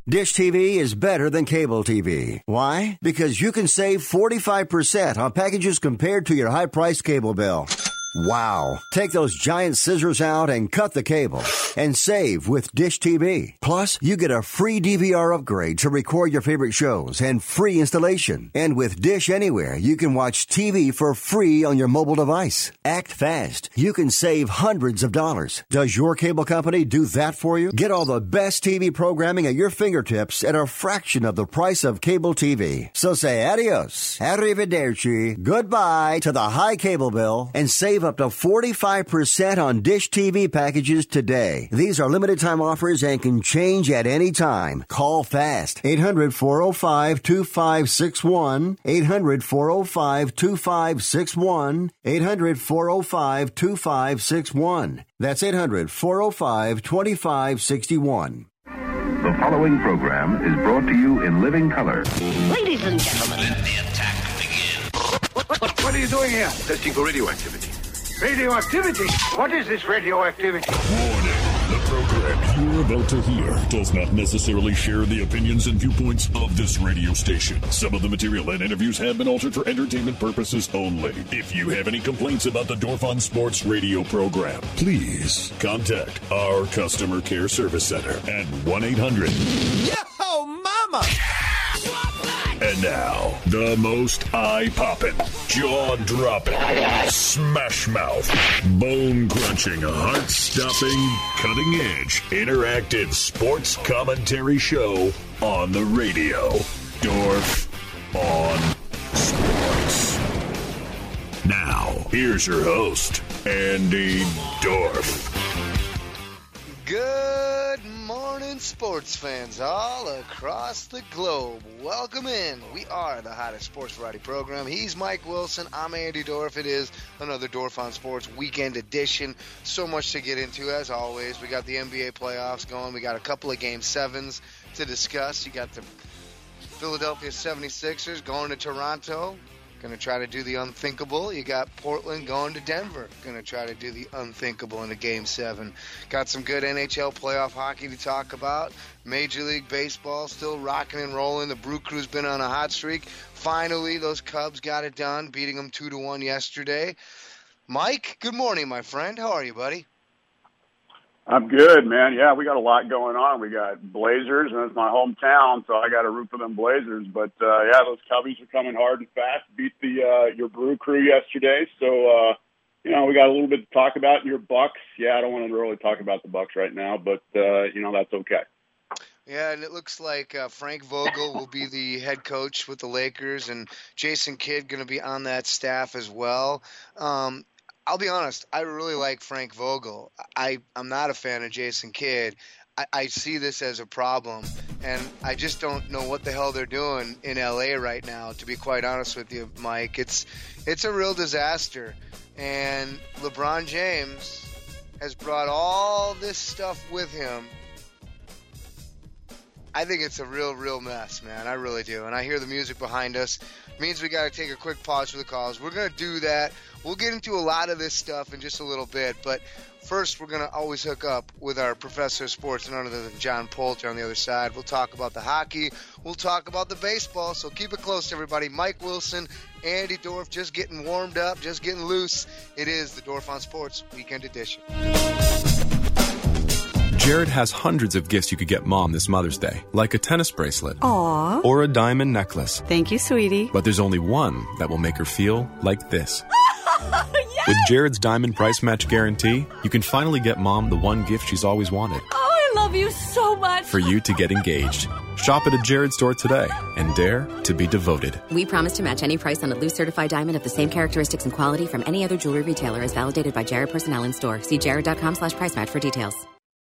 Dish TV is better than cable TV. Why? Because you can save 45% on packages compared to your high-priced cable bill. Wow. Take those giant scissors out and cut the cable and save with Dish TV. Plus, you get a free DVR upgrade to record your favorite shows and free installation. And with Dish Anywhere, you can watch TV for free on your mobile device. Act fast. You can save hundreds of dollars. Does your cable company do that for you? Get all the best TV programming at your fingertips at a fraction of the price of cable TV. So say adios, arrivederci, goodbye to the high cable bill and save up to 45% on Dish TV packages today. These are limited time offers and can change at any time. Call fast. 800-405-2561. 800-405-2561. 800-405-2561. That's 800-405-2561. The following program is brought to you in living color. Ladies and gentlemen, let the attack begin. What are you doing here? Testing for radioactivity. Radioactivity? What is this radioactivity? Warning. The program you're about to hear does not necessarily share the opinions and viewpoints of this radio station. Some of the material and interviews have been altered for entertainment purposes only. If you have any complaints about the Dorf on Sports radio program, please contact our customer care service center at 1-800. Yo, mama! And now, the most eye-popping, jaw-dropping, smash-mouth, bone-crunching, heart-stopping, cutting-edge, interactive sports commentary show on the radio. Dorf on Sports. Now, here's your host, Andy Dorf. Good morning, sports fans all across the globe. Welcome in. We are the hottest sports variety program. He's Mike Wilson. I'm Andy Dorf. It is another Dorf on Sports weekend edition. So much to get into, as always. We got the NBA playoffs going. We got a couple of Game 7s to discuss. You got the Philadelphia 76ers going to Toronto. Going to try to do the unthinkable. You got Portland going to Denver. Going to try to do the unthinkable in a Game 7. Got some good NHL playoff hockey to talk about. Major League Baseball still rocking and rolling. The Brew Crew's been on a hot streak. Finally, those Cubs got it done, beating them 2-1 yesterday. Mike, good morning, my friend. How are you, buddy? I'm good, man. Yeah, we got a lot going on. We got Blazers, and it's my hometown, so I got to root for them Blazers. But, yeah, those Cubbies are coming hard and fast. Beat your Brew Crew yesterday. So, we got a little bit to talk about. Your Bucks, yeah, I don't want to really talk about the Bucks right now, but, that's okay. Yeah, and it looks like Frank Vogel will be the head coach with the Lakers, and Jason Kidd going to be on that staff as well. I'll be honest, I really like Frank Vogel. I'm not a fan of Jason Kidd. I see this as a problem, and I just don't know what the hell they're doing in L.A. right now, to be quite honest with you, Mike. It's a real disaster, and LeBron James has brought all this stuff with him. I think it's a real mess, man. I really do. And I hear the music behind us. It means we got to take a quick pause for the calls. We're going to do that. We'll get into a lot of this stuff in just a little bit. But first, we're going to always hook up with our professor of sports, none other than John Poulter on the other side. We'll talk about the hockey. We'll talk about the baseball. So keep it close, everybody. Mike Wilson, Andy Dorf, just getting warmed up, just getting loose. It is the Dorf on Sports Weekend Edition. Jared has hundreds of gifts you could get Mom this Mother's Day, like a tennis bracelet. Aww. Or a diamond necklace. Thank you, sweetie. But there's only one that will make her feel like this. Yes! With Jared's Diamond Price Match Guarantee, you can finally get Mom the one gift she's always wanted. Oh, I love you so much. For you to get engaged. Shop at a Jared store today and dare to be devoted. We promise to match any price on a loose certified diamond of the same characteristics and quality from any other jewelry retailer as validated by Jared personnel in store. See jared.com/price match for details.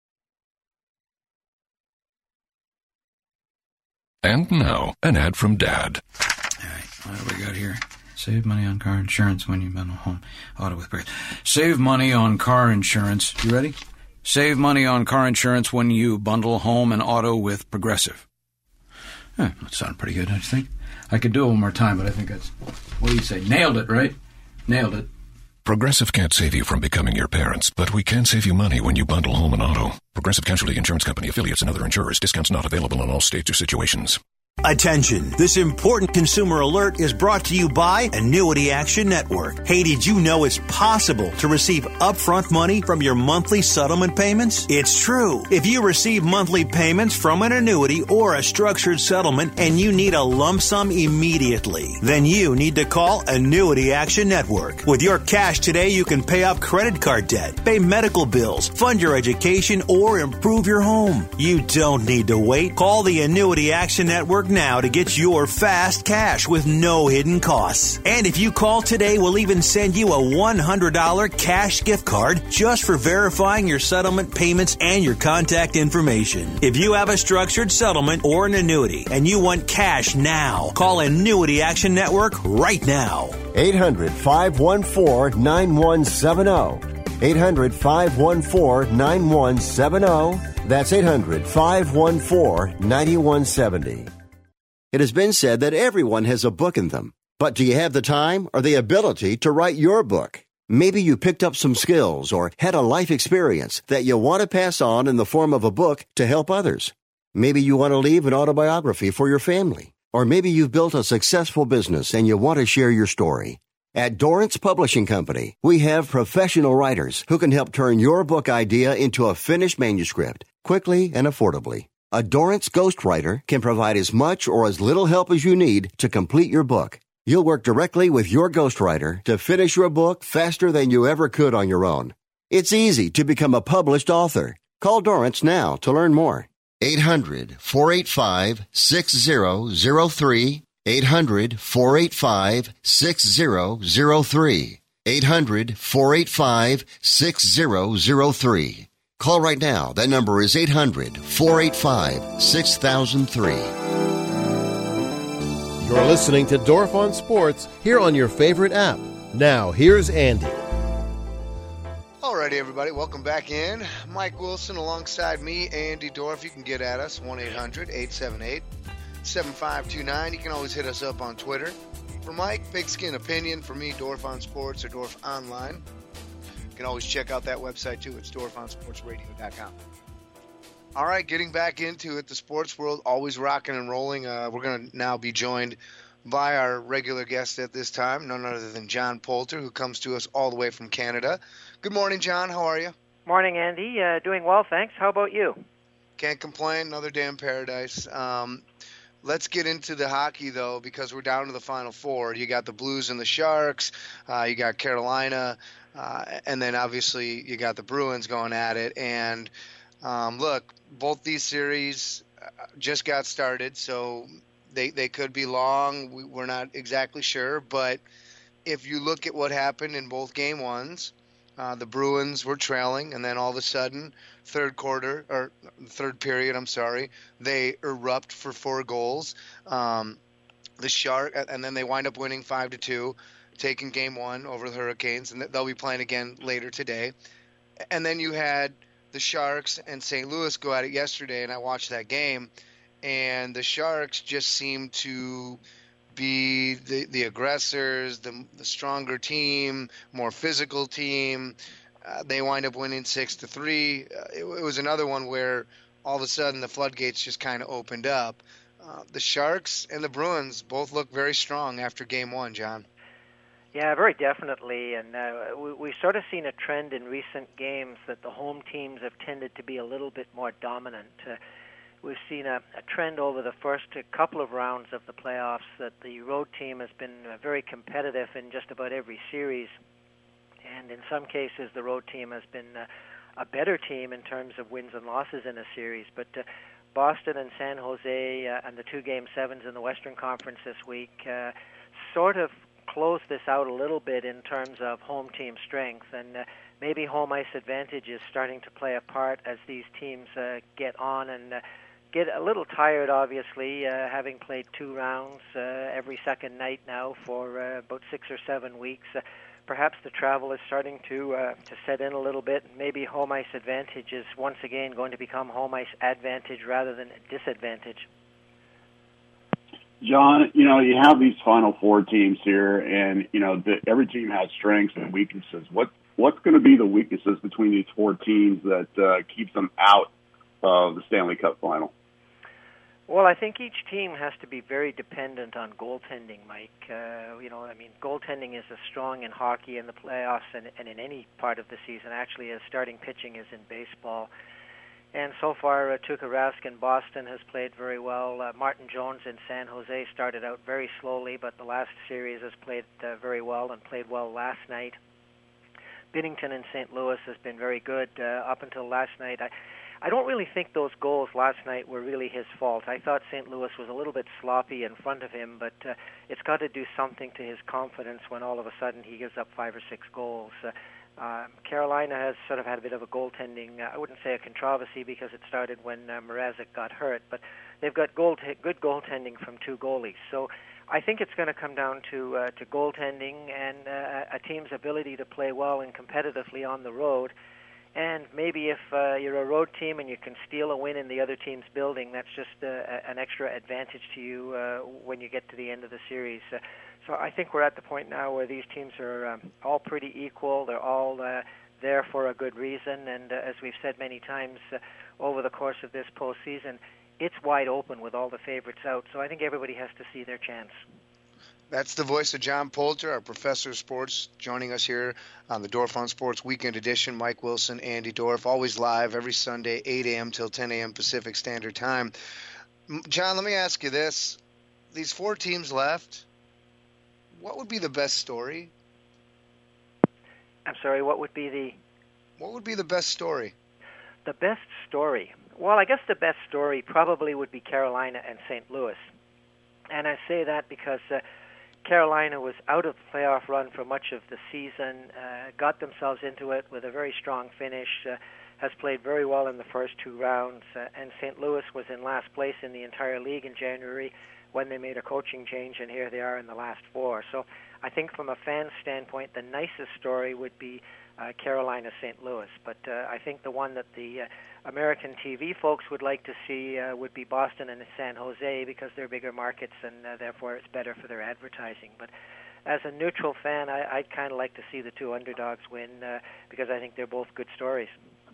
And now, an ad from Dad. All right, what do we got here? Save money on car insurance when you bundle home auto with Progressive. Save money on car insurance. You ready? Save money on car insurance when you bundle home and auto with Progressive. That sounded pretty good, don't you think? I could do it one more time, but I think that's... What do you say? Nailed it, right? Nailed it. Progressive can't save you from becoming your parents, but we can save you money when you bundle home and auto. Progressive Casualty Insurance Company, affiliates, and other insurers. Discounts not available in all states or situations. Attention! This important consumer alert is brought to you by Annuity Action Network. Hey, did you know it's possible to receive upfront money from your monthly settlement payments? It's true. If you receive monthly payments from an annuity or a structured settlement and you need a lump sum immediately, then you need to call Annuity Action Network. With your cash today, you can pay off credit card debt, pay medical bills, fund your education, or improve your home. You don't need to wait. Call the Annuity Action Network now to get your fast cash with no hidden costs. And if you call today, we'll even send you a $100 cash gift card just for verifying your settlement payments and your contact information. If you have a structured settlement or an annuity and you want cash now, call Annuity Action Network right now. 800-514-9170. 800-514-9170. That's 800-514-9170. It has been said that everyone has a book in them. But do you have the time or the ability to write your book? Maybe you picked up some skills or had a life experience that you want to pass on in the form of a book to help others. Maybe you want to leave an autobiography for your family. Or maybe you've built a successful business and you want to share your story. At Dorrance Publishing Company, we have professional writers who can help turn your book idea into a finished manuscript quickly and affordably. A Dorrance ghostwriter can provide as much or as little help as you need to complete your book. You'll work directly with your ghostwriter to finish your book faster than you ever could on your own. It's easy to become a published author. Call Dorrance now to learn more. 800-485-6003. 800-485-6003. 800-485-6003. Call right now. That number is 800-485-6003. You're listening to Dorf on Sports here on your favorite app. Now, here's Andy. Alrighty, everybody. Welcome back in. Mike Wilson alongside me, Andy Dorf. You can get at us, 1-800-878-7529. You can always hit us up on Twitter. For Mike, Pigskin Opinion. For me, Dorf on Sports or Dorf Online. You can always check out that website, too. It's DorfOnSportsRadio.com. All right, getting back into it, the sports world always rocking and rolling. We're going to now be joined by our regular guest at this time, none other than John Poulter, who comes to us all the way from Canada. Good morning, John. How are you? Morning, Andy. Doing well, thanks. How about you? Can't complain. Another damn paradise. Let's get into the hockey, though, because we're down to the Final Four. You got the Blues and the Sharks. You got Carolina. And then, obviously, you got the Bruins going at it. And, look, both these series just got started, so they could be long. We're not exactly sure. But if you look at what happened in both game ones, the Bruins were trailing, and then all of a sudden, third period, they erupt for 4 goals. The Shark, and then they wind up winning 5-2, taking game one over the Hurricanes, and they'll be playing again later today. And then you had the Sharks and St. Louis go at it yesterday, and I watched that game, and the Sharks just seemed to be the aggressors, the stronger team, more physical team. They wind up winning 6-3. It was another one where all of a sudden the floodgates just kind of opened up. The Sharks and the Bruins both look very strong after game one, John. Yeah, very definitely. And we've sort of seen a trend in recent games that the home teams have tended to be a little bit more dominant. We've seen a trend over the first couple of rounds of the playoffs that the road team has been very competitive in just about every series. And in some cases, the road team has been a better team in terms of wins and losses in a series. But Boston and San Jose and the 2 Game 7s in the Western Conference this week sort of close this out a little bit in terms of home team strength. And maybe home ice advantage is starting to play a part as these teams get on and get a little tired, obviously, having played 2 rounds every second night now for about 6 or 7 weeks. Perhaps the travel is starting to set in a little bit. Maybe home ice advantage is once again going to become home ice advantage rather than disadvantage. John, you have these Final Four teams here, and, every team has strengths and weaknesses. What's going to be the weaknesses between these four teams that keeps them out of the Stanley Cup final? Well, I think each team has to be very dependent on goaltending, Mike. Goaltending is as strong in hockey in the playoffs and in any part of the season, actually, as starting pitching is in baseball. And so far, Tuukka Rask in Boston has played very well. Martin Jones in San Jose started out very slowly, but the last series has played very well and played well last night. Binnington in St. Louis has been very good up until last night. I don't really think those goals last night were really his fault. I thought St. Louis was a little bit sloppy in front of him, but it's got to do something to his confidence when all of a sudden he gives up 5 or 6 goals. Carolina has sort of had a bit of a goaltending, I wouldn't say a controversy because it started when Mrazek got hurt, but they've got good goaltending from 2 goalies. So I think it's going to come down to goaltending and a team's ability to play well and competitively on the road. And maybe if you're a road team and you can steal a win in the other team's building, that's just an extra advantage to you when you get to the end of the series. So I think we're at the point now where these teams are all pretty equal. They're all there for a good reason. And as we've said many times over the course of this postseason, it's wide open with all the favorites out. So I think everybody has to see their chance. That's the voice of John Poulter, our professor of sports, joining us here on the Dorf on Sports Weekend Edition. Mike Wilson, Andy Dorf, always live every Sunday, 8 a.m. till 10 a.m. Pacific Standard Time. John, let me ask you this. These 4 teams left, what would be the best story? I'm sorry, what would be the best story? The best story? Well, I guess the best story probably would be Carolina and St. Louis. And I say that because Carolina was out of the playoff run for much of the season, got themselves into it with a very strong finish, has played very well in the first 2 rounds, and St. Louis was in last place in the entire league in January when they made a coaching change, and here they are in the last 4. So I think from a fan standpoint, the nicest story would be Carolina-St. Louis. But I think the one that the American TV folks would like to see would be Boston and San Jose because they're bigger markets and therefore it's better for their advertising. But as a neutral fan, I'd kind of like to see the 2 underdogs win because I think they're both good stories.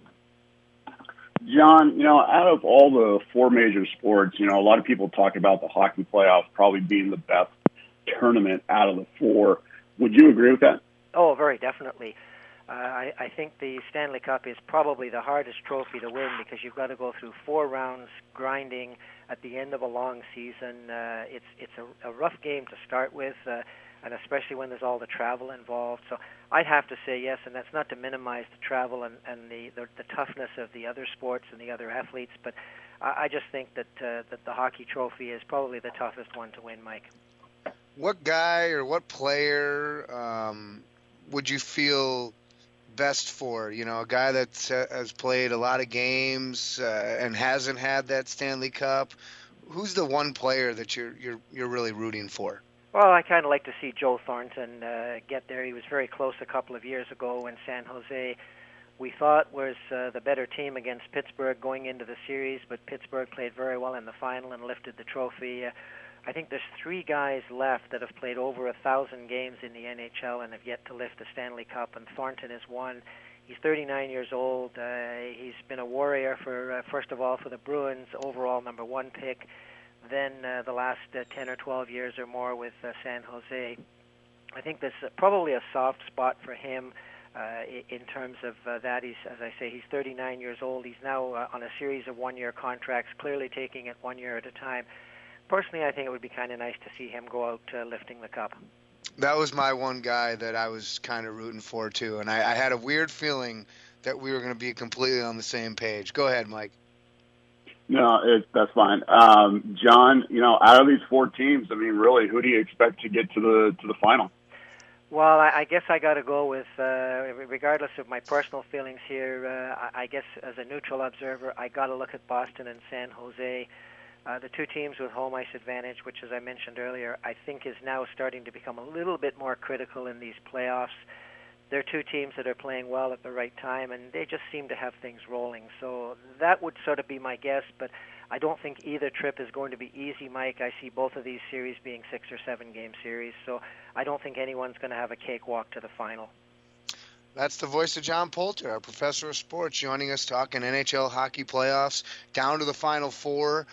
John, out of all the 4 major sports, a lot of people talk about the hockey playoffs probably being the best tournament out of the 4. Would you agree with that? Oh, very definitely. I think the Stanley Cup is probably the hardest trophy to win because you've got to go through 4 rounds grinding at the end of a long season. It's a rough game to start with, and especially when there's all the travel involved. So I'd have to say yes, and that's not to minimize the travel and the toughness of the other sports and the other athletes, but I just think that the hockey trophy is probably the toughest one to win, Mike. What guy or what player would you feel best for? A guy that has played a lot of games and hasn't had that Stanley Cup. Who's the one player that you're really rooting for? Well, I kind of like to see Joe Thornton get there. He was very close a couple of years ago when San Jose, we thought, was the better team against Pittsburgh going into the series, but Pittsburgh played very well in the final and lifted the trophy. I think there's 3 guys left that have played over 1,000 games in the NHL and have yet to lift the Stanley Cup, and Thornton is one. He's 39 years old. He's been a warrior for, first of all, for the Bruins, overall number 1 pick, then the last 10 or 12 years or more with San Jose. I think there's probably a soft spot for him in terms of that. He's, as I say, he's 39 years old. He's now on a series of 1-year contracts, clearly taking it 1 year at a time. Personally, I think it would be kind of nice to see him go out lifting the cup. That was my one guy that I was kind of rooting for, too. And I had a weird feeling that we were going to be completely on the same page. Go ahead, Mike. No, that's fine. John, out of these 4 teams, really, who do you expect to get to the final? Well, I guess I got to go with, regardless of my personal feelings here, I guess as a neutral observer, I got to look at Boston and San Jose. The 2 teams with home ice advantage, which, as I mentioned earlier, I think is now starting to become a little bit more critical in these playoffs. They're 2 teams that are playing well at the right time, and they just seem to have things rolling. So that would sort of be my guess, but I don't think either trip is going to be easy, Mike. I see both of these series being 6 or 7 game series, so I don't think anyone's going to have a cakewalk to the final. That's the voice of John Poulter, our professor of sports, joining us talking NHL hockey playoffs down to the Final Four.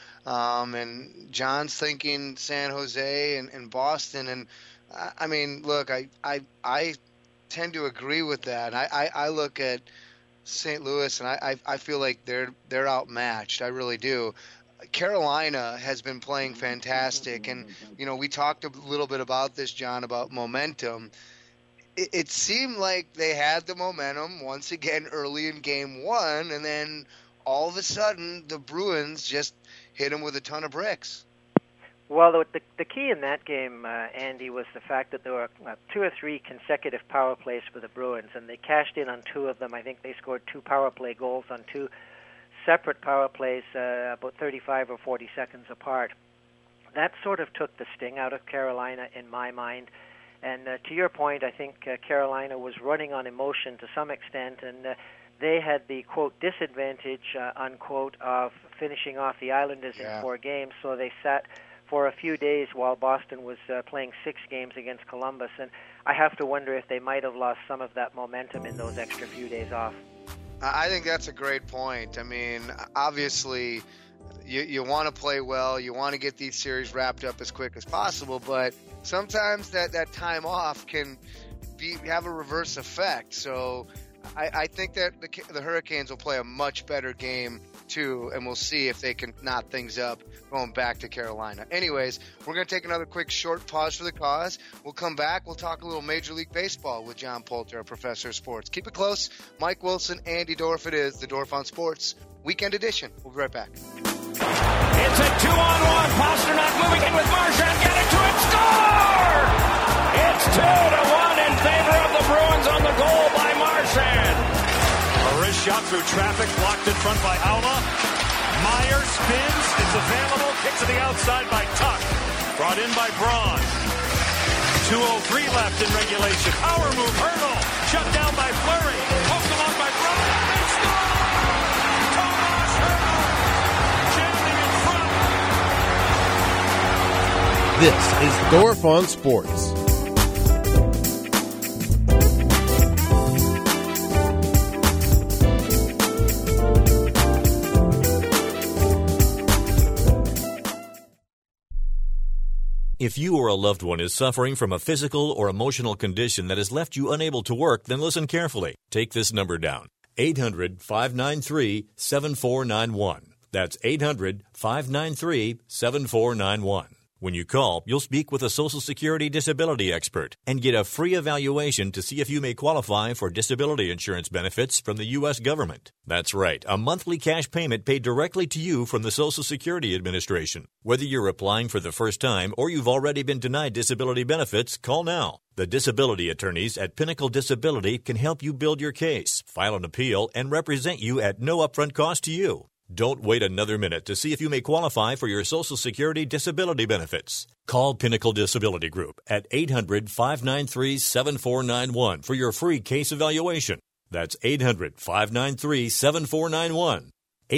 And John's thinking San Jose and Boston. And I mean, look, I tend to agree with that. I look at St. Louis and I feel like they're outmatched. I really do. Carolina has been playing fantastic, and we talked a little bit about this, John, about momentum. It seemed like they had the momentum once again early in Game 1, and then all of a sudden the Bruins just hit them with a ton of bricks. Well, the key in that game, Andy, was the fact that there were 2 or 3 consecutive power plays for the Bruins, and they cashed in on 2 of them. I think they scored 2 power play goals on 2 separate power plays about 35 or 40 seconds apart. That sort of took the sting out of Carolina in my mind. And to your point, I think Carolina was running on emotion to some extent, and they had the, quote, disadvantage, unquote, of finishing off the Islanders in 4 games, so they sat for a few days while Boston was playing 6 games against Columbus, and I have to wonder if they might have lost some of that momentum in those extra few days off. I think that's a great point. I mean, obviously, you want to play well, you want to get these series wrapped up as quick as possible, but sometimes that time off can have a reverse effect. So I think that the Hurricanes will play a much better game too, and we'll see if they can knot things up going back to Carolina. Anyways, we're going to take another quick short pause for the cause. We'll come back. We'll talk a little Major League Baseball with John Poulter, our professor of sports. Keep it close. Mike Wilson, Andy Dorff. It is the Dorff on Sports Weekend Edition. We'll be right back. It's a 2-on-1. Pastrnak moving in with Marchand. Get it to it. Score! It's 2-1 in favor of the Bruins on the goal by Marchand. A wrist shot through traffic, blocked in front by Aula. Meyer spins, it's available, kick to the outside by Tuck. Brought in by Braun. 2:03 left in regulation. Power move, Hurdle. Shut down by Fleury. Poked along by Braun. They score! Tomas Hurdle. Jamming in front. This is Dorff on Sports. If you or a loved one is suffering from a physical or emotional condition that has left you unable to work, then listen carefully. Take this number down. 800-593-7491. That's 800-593-7491. When you call, you'll speak with a Social Security disability expert and get a free evaluation to see if you may qualify for disability insurance benefits from the U.S. government. That's right, a monthly cash payment paid directly to you from the Social Security Administration. Whether you're applying for the first time or you've already been denied disability benefits, call now. The disability attorneys at Pinnacle Disability can help you build your case, file an appeal, and represent you at no upfront cost to you. Don't wait another minute to see if you may qualify for your Social Security disability benefits. Call Pinnacle Disability Group at 800-593-7491 for your free case evaluation. That's 800-593-7491.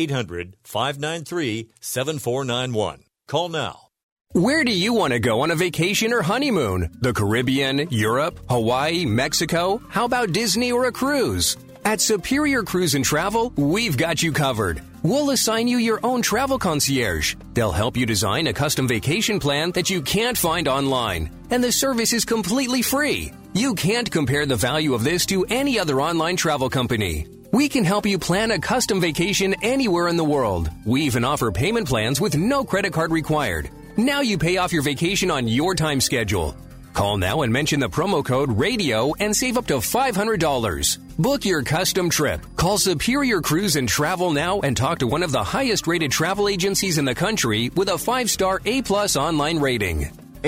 800-593-7491. Call now. Where do you want to go on a vacation or honeymoon? The Caribbean, Europe, Hawaii, Mexico? How about Disney or a cruise? At Superior Cruise and Travel, we've got you covered. We'll assign you your own travel concierge. They'll help you design a custom vacation plan that you can't find online. And the service is completely free. You can't compare the value of this to any other online travel company. We can help you plan a custom vacation anywhere in the world. We even offer payment plans with no credit card required. Now you pay off your vacation on your time schedule. Call now and mention the promo code RADIO and save up to $500. Book your custom trip. Call Superior Cruise and Travel now and talk to one of the highest rated travel agencies in the country with a 5-star A+ online rating.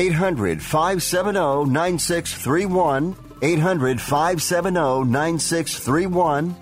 800-570-9631. 800-570-9631.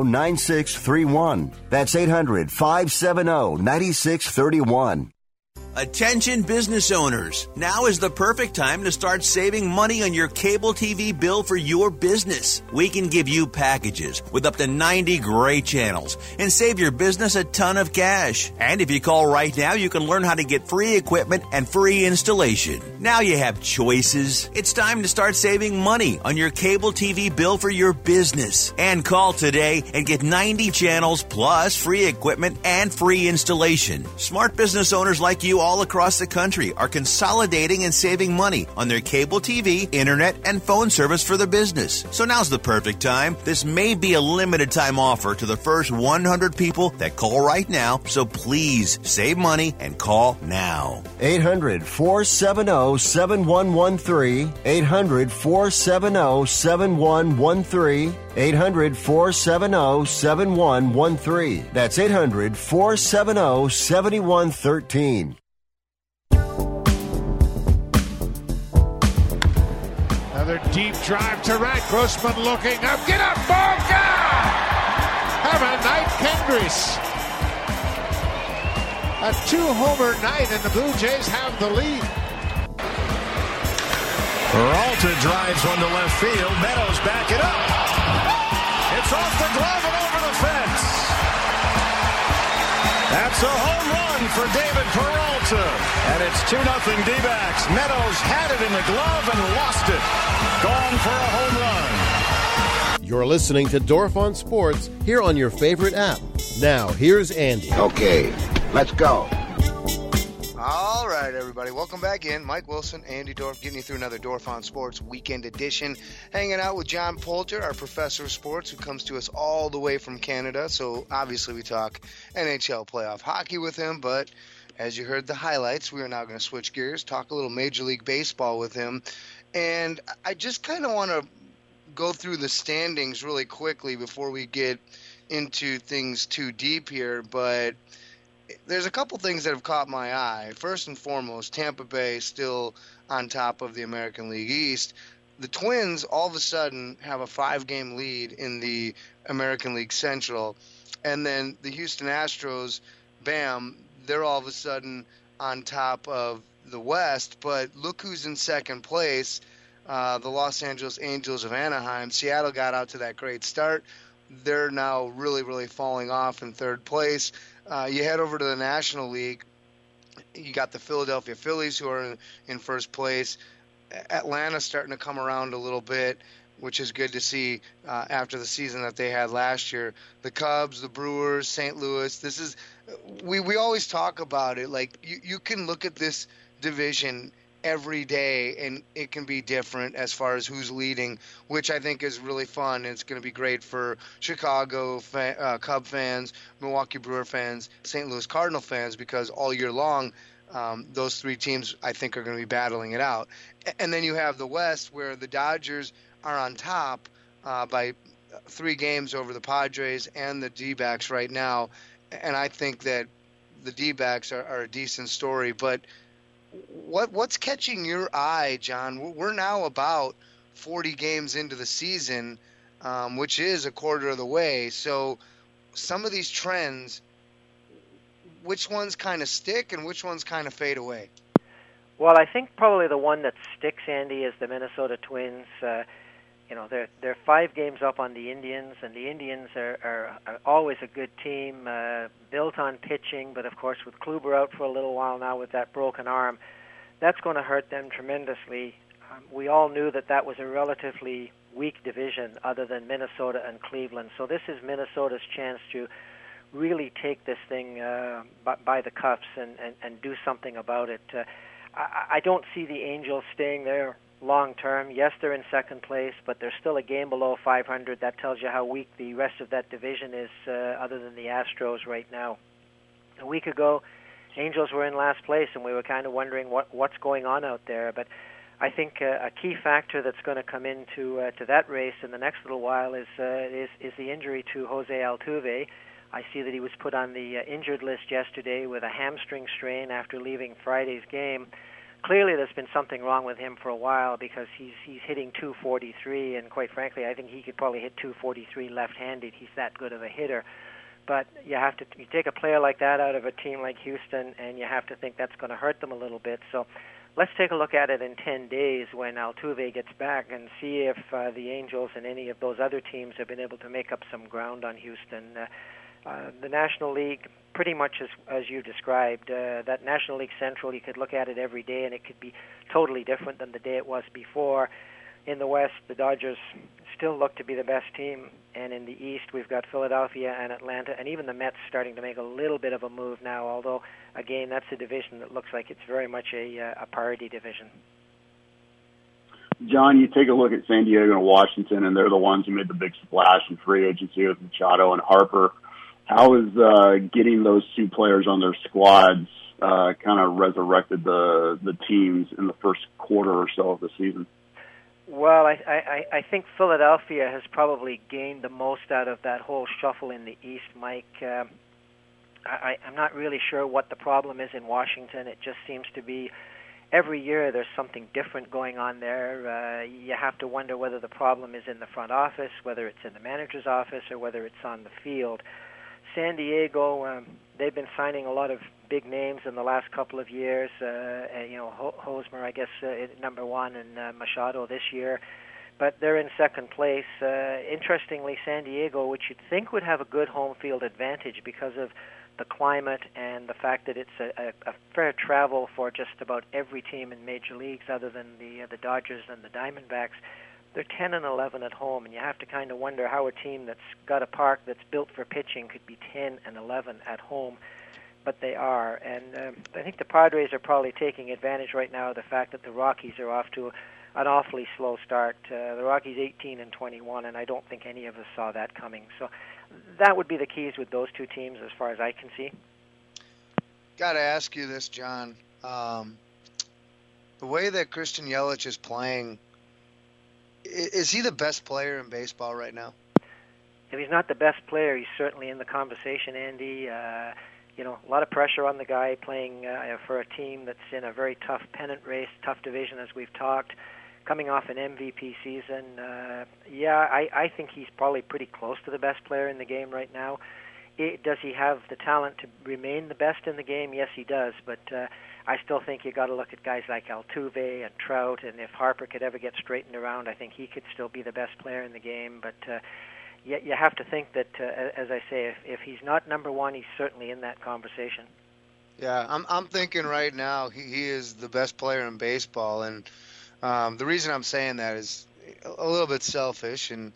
800-570-9631. That's 800-570-9631. Attention business owners. Now is the perfect time to start saving money on your cable TV bill for your business. We can give you packages with up to 90 great channels and save your business a ton of cash. And if you call right now, you can learn how to get free equipment and free installation. Now you have choices. It's time to start saving money on your cable TV bill for your business. And call today and get 90 channels plus free equipment and free installation. Smart business owners like you all across the country are consolidating and saving money on their cable TV, internet, and phone service for their business. So now's the perfect time. This may be a limited time offer to the first 100 people that call right now, so please save money and call now. 800-470-7113. 800-470-7113. 800-470-7113. That's 800-470-7113. Another deep drive to right. Grossman looking up. Get up, ball, God! Have a night, Kendris. A 2-homer night, and the Blue Jays have the lead. Peralta drives one to left field. Meadows back it up. It's off the glove and over the fence. That's a home run for David Peralta. And it's 2-0 D-backs. Meadows had it in the glove and lost it. Gone for a home run. You're listening to Dorf on Sports here on your favorite app. Now, here's Andy. Okay, let's go. All right, everybody. Welcome back in. Mike Wilson, Andy Dorf, getting you through another Dorf on Sports weekend edition. Hanging out with John Poulter, our professor of sports, who comes to us all the way from Canada. So, obviously, we talk NHL playoff hockey with him. But as you heard the highlights, we are now going to switch gears, talk a little Major League Baseball with him. And I just kind of want to go through the standings really quickly before we get into things too deep here. But there's a couple things that have caught my eye. First and foremost, Tampa Bay still on top of the American League East. The Twins all of a sudden have a 5-game lead in the American League Central. And then the Houston Astros, bam, they're all of a sudden on top of the West. But look who's in second place, the Los Angeles Angels of Anaheim. Seattle got out to that great start. They're now really, really falling off in third place. You head over to the National League, you got the Philadelphia Phillies who are in first place. Atlanta's starting to come around a little bit, which is good to see after the season that they had last year. The Cubs, the Brewers, St. Louis, this is we always talk about it. Like you can look at this division every day, and it can be different as far as who's leading, which I think is really fun. It's going to be great for Chicago Cub fans, Milwaukee Brewer fans, St. Louis Cardinal fans, because all year long, those three teams, I think, are going to be battling it out. And then you have the West, where the Dodgers are on top by 3 games over the Padres and the D-backs right now. And I think that the D-backs are a decent story, but what's catching your eye, John? We're now about 40 games into the season, which is a quarter of the way. So some of these trends, which ones kind of stick and which ones kind of fade away? Well, I think probably the one that sticks, Andy, is the Minnesota Twins. They're 5 games up on the Indians, and the Indians are always a good team, built on pitching, but of course with Kluber out for a little while now with that broken arm, that's going to hurt them tremendously. We all knew that was a relatively weak division other than Minnesota and Cleveland, so this is Minnesota's chance to really take this thing by the cuffs and do something about it. I don't see the Angels staying there long term. Yes, they're in second place, but they're still a game below 500. That tells you how weak the rest of that division is, other than the Astros right now. A week ago, Angels were in last place, and we were kind of wondering what's going on out there. But I think a key factor that's going to come into to that race in the next little while is the injury to Jose Altuve. I see that he was put on the injured list yesterday with a hamstring strain after leaving Friday's game. Clearly, there's been something wrong with him for a while, because he's hitting .243, and quite frankly, I think he could probably hit .243 left-handed. He's that good of a hitter. but you take a player like that out of a team like Houston, and you have to think that's going to hurt them a little bit. So let's take a look at it in 10 days when Altuve gets back and see if the Angels and any of those other teams have been able to make up some ground on Houston. The National League, pretty much as you described, that National League Central, you could look at it every day and it could be totally different than the day it was before. In the West, the Dodgers still look to be the best team, and in the East, we've got Philadelphia and Atlanta, and even the Mets starting to make a little bit of a move now, although, again, that's a division that looks like it's very much a parity division. John, you take a look at San Diego and Washington, and they're the ones who made the big splash in free agency with Machado and Harper. How is getting those two players on their squads kind of resurrected the teams in the first quarter or so of the season? Well, I think Philadelphia has probably gained the most out of that whole shuffle in the East, Mike. I'm not really sure what the problem is in Washington. It just seems to be every year there's something different going on there. You have to wonder whether the problem is in the front office, whether it's in the manager's office, or whether it's on the field. San Diego, they've been signing a lot of big names in the last couple of years. Hosmer, I guess, number one, and Machado this year. But they're in second place. Interestingly, San Diego, which you'd think would have a good home field advantage because of the climate and the fact that it's a fair travel for just about every team in major leagues other than the Dodgers and the Diamondbacks. They're 10-11 at home, and you have to kind of wonder how a team that's got a park that's built for pitching could be 10-11 at home, but they are. And I think the Padres are probably taking advantage right now of the fact that the Rockies are off to an awfully slow start. The Rockies 18-21, and I don't think any of us saw that coming. So that would be the keys with those two teams as far as I can see. Got to ask you this, John. The way that Christian Yelich is playing, is he the best player in baseball right now? If he's not the best player, he's certainly in the conversation, Andy. A lot of pressure on the guy playing for a team that's in a very tough pennant race, tough division, as we've talked, coming off an MVP season. I think he's probably pretty close to the best player in the game right now. Does he have the talent to remain the best in the game? Yes, he does, but I still think you got to look at guys like Altuve and Trout, and if Harper could ever get straightened around, I think he could still be the best player in the game. But you have to think that, as I say, if he's not number one, he's certainly in that conversation. Yeah, I'm thinking right now he is the best player in baseball, and the reason I'm saying that is a little bit selfish, and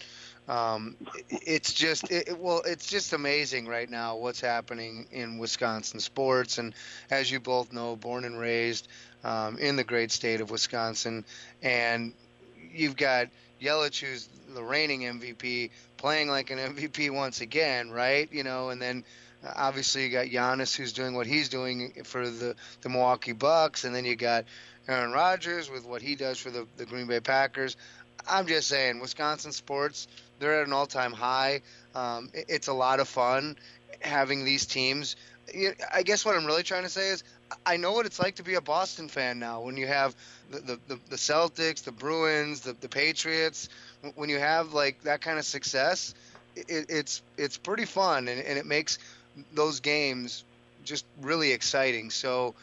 it's just amazing right now what's happening in Wisconsin sports. And as you both know, born and raised in the great state of Wisconsin, and you've got Yelich, who's the reigning MVP, playing like an MVP once again, right? And then obviously you got Giannis, who's doing what he's doing for the Milwaukee Bucks, and then you got Aaron Rodgers with what he does for the Green Bay Packers. I'm just saying, Wisconsin sports, they're at an all-time high. It's a lot of fun having these teams. I guess what I'm really trying to say is I know what it's like to be a Boston fan now when you have the Celtics, the Bruins, the Patriots. When you have like that kind of success, it's pretty fun, and it makes those games just really exciting. So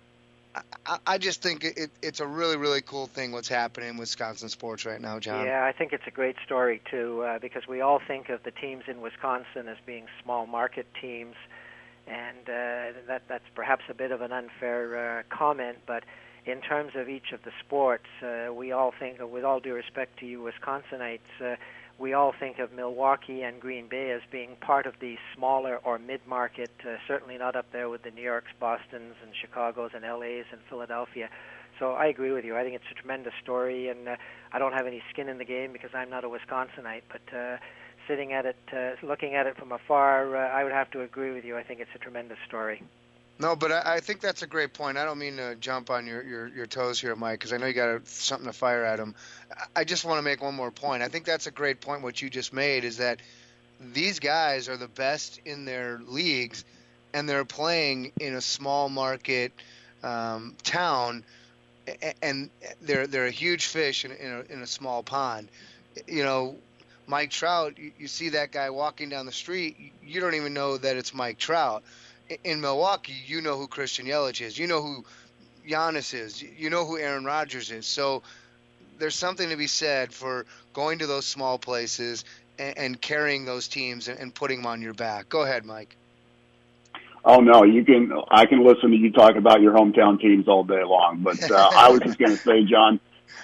I just think it's a really, really cool thing what's happening in Wisconsin sports right now, John. Yeah, I think it's a great story, too, because we all think of the teams in Wisconsin as being small market teams, and that's perhaps a bit of an unfair comment, but in terms of each of the sports, we all think, with all due respect to you Wisconsinites, we all think of Milwaukee and Green Bay as being part of the smaller or mid-market, certainly not up there with the New Yorks, Bostons, and Chicagos, and LAs, and Philadelphia. So I agree with you. I think it's a tremendous story, and I don't have any skin in the game because I'm not a Wisconsinite, but sitting at it, looking at it from afar, I would have to agree with you. I think it's a tremendous story. No, but I think that's a great point. I don't mean to jump on your toes here, Mike, because I know you got something to fire at him. I just want to make one more point. I think that's a great point what you just made, is that these guys are the best in their leagues, and they're playing in a small market town, and they're a huge fish in a small pond. Mike Trout, you see that guy walking down the street, you don't even know that it's Mike Trout. In Milwaukee, you know who Christian Yelich is. You know who Giannis is. You know who Aaron Rodgers is. So there's something to be said for going to those small places and carrying those teams and putting them on your back. Go ahead, Mike. Oh, no, I can listen to you talk about your hometown teams all day long. But I was just going to say, John,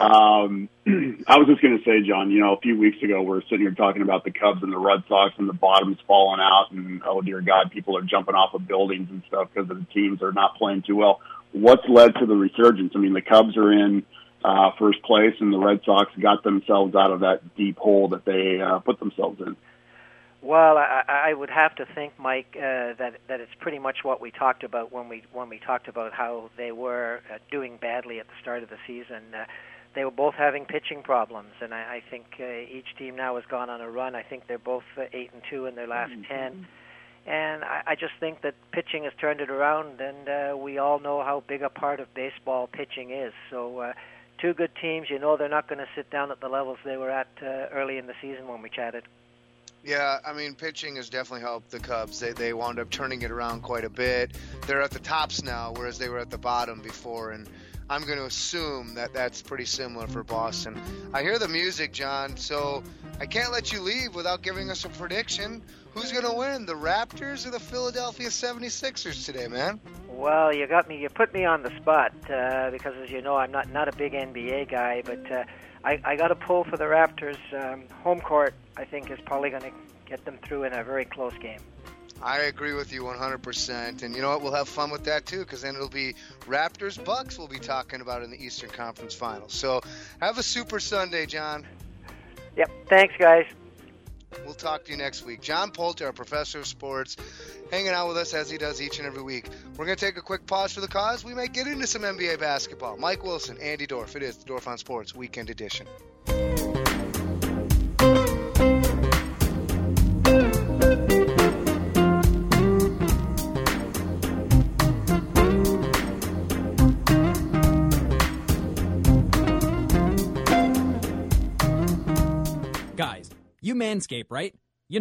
a few weeks ago, we were sitting here talking about the Cubs and the Red Sox and the bottom's falling out and, oh, dear God, people are jumping off of buildings and stuff because the teams are not playing too well. What's led to the resurgence? I mean, the Cubs are in first place, and the Red Sox got themselves out of that deep hole that they put themselves in. Well, I would have to think, Mike, that it's pretty much what we talked about when we talked about how they were doing badly at the start of the season. They were both having pitching problems, and I think each team now has gone on a run. I think they're both 8-2 in their last 10. And I just think that pitching has turned it around, and we all know how big a part of baseball pitching is. So two good teams, they're not going to sit down at the levels they were at early in the season when we chatted. Yeah, I mean, pitching has definitely helped the Cubs. They wound up turning it around quite a bit. They're at the tops now, whereas they were at the bottom before, and I'm going to assume that that's pretty similar for Boston. I hear the music, John, so I can't let you leave without giving us a prediction. Who's going to win, the Raptors or the Philadelphia 76ers today, man? Well, you put me on the spot because, as you know, I'm not a big NBA guy, but I got a pull for the Raptors. Home court, I think, is probably going to get them through in a very close game. I agree with you 100%. And you know what? We'll have fun with that, too, because then it'll be Raptors-Bucks we'll be talking about in the Eastern Conference Finals. So have a super Sunday, John. Yep. Thanks, guys. We'll talk to you next week. John Poulter, our professor of sports, hanging out with us as he does each and every week. We're going to take a quick pause for the cause. We may get into some NBA basketball. Mike Wilson, Andy Dorf. It is the Dorf on Sports Weekend Edition. Guys, you manscape, right?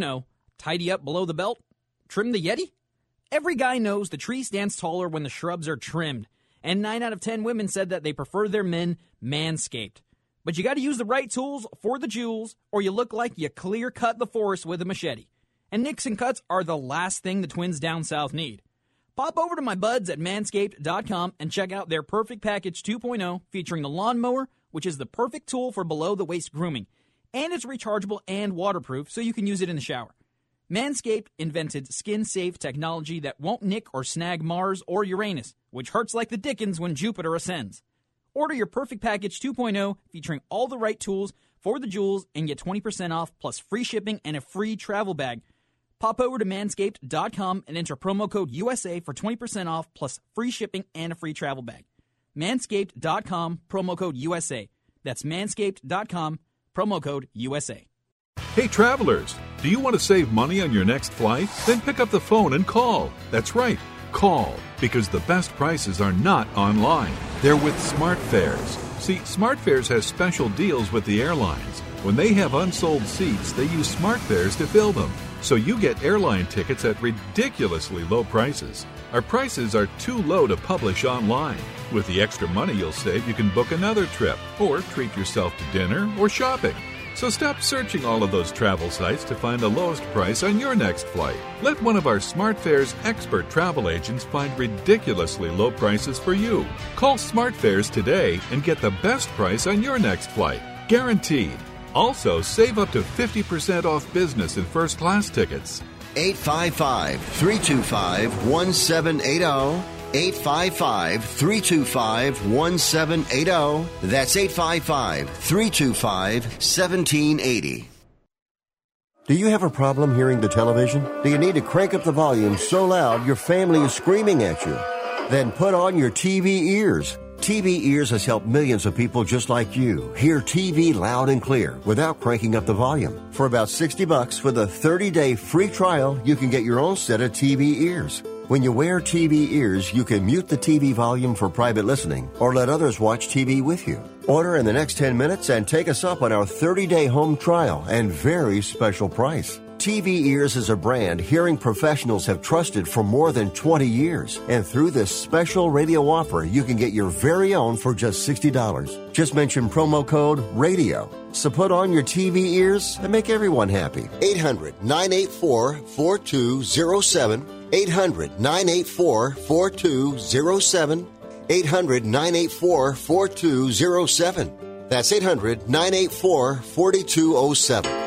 Tidy up below the belt? Trim the Yeti? Every guy knows the tree stands taller when the shrubs are trimmed, and 9 out of 10 women said that they prefer their men manscaped. But you got to use the right tools for the jewels, or you look like you clear-cut the forest with a machete. And nicks and cuts are the last thing the twins down south need. Pop over to my buds at Manscaped.com and check out their Perfect Package 2.0 featuring the lawnmower, which is the perfect tool for below-the-waist grooming. And it's rechargeable and waterproof, so you can use it in the shower. Manscaped invented skin-safe technology that won't nick or snag Mars or Uranus, which hurts like the dickens when Jupiter ascends. Order your Perfect Package 2.0 featuring all the right tools for the jewels and get 20% off plus free shipping and a free travel bag. Pop over to Manscaped.com and enter promo code USA for 20% off plus free shipping and a free travel bag. Manscaped.com, promo code USA. That's Manscaped.com, promo code USA. Hey, travelers, do you want to save money on your next flight? Then pick up the phone and call. That's right, call, because the best prices are not online. They're with SmartFares. See, SmartFares has special deals with the airlines. When they have unsold seats, they use SmartFares to fill them. So you get airline tickets at ridiculously low prices. Our prices are too low to publish online. With the extra money you'll save, you can book another trip or treat yourself to dinner or shopping. So stop searching all of those travel sites to find the lowest price on your next flight. Let one of our SmartFares expert travel agents find ridiculously low prices for you. Call SmartFares today and get the best price on your next flight. Guaranteed. Also, save up to 50% off business and first class tickets. 855-325-1780. 855-325-1780. That's 855-325-1780. Do you have a problem hearing the television? Do you need to crank up the volume so loud your family is screaming at you? Then put on your TV ears. TV Ears has helped millions of people just like you hear TV loud and clear without cranking up the volume. For about $60 with a 30-day free trial, you can get your own set of TV Ears. When you wear TV Ears, you can mute the TV volume for private listening or let others watch TV with you. Order in the next 10 minutes and take us up on our 30-day home trial and very special price. TV Ears is a brand hearing professionals have trusted for more than 20 years. And through this special radio offer, you can get your very own for just $60. Just mention promo code RADIO. So put on your TV ears and make everyone happy. 800-984-4207. 800-984-4207. 800-984-4207. That's 800-984-4207.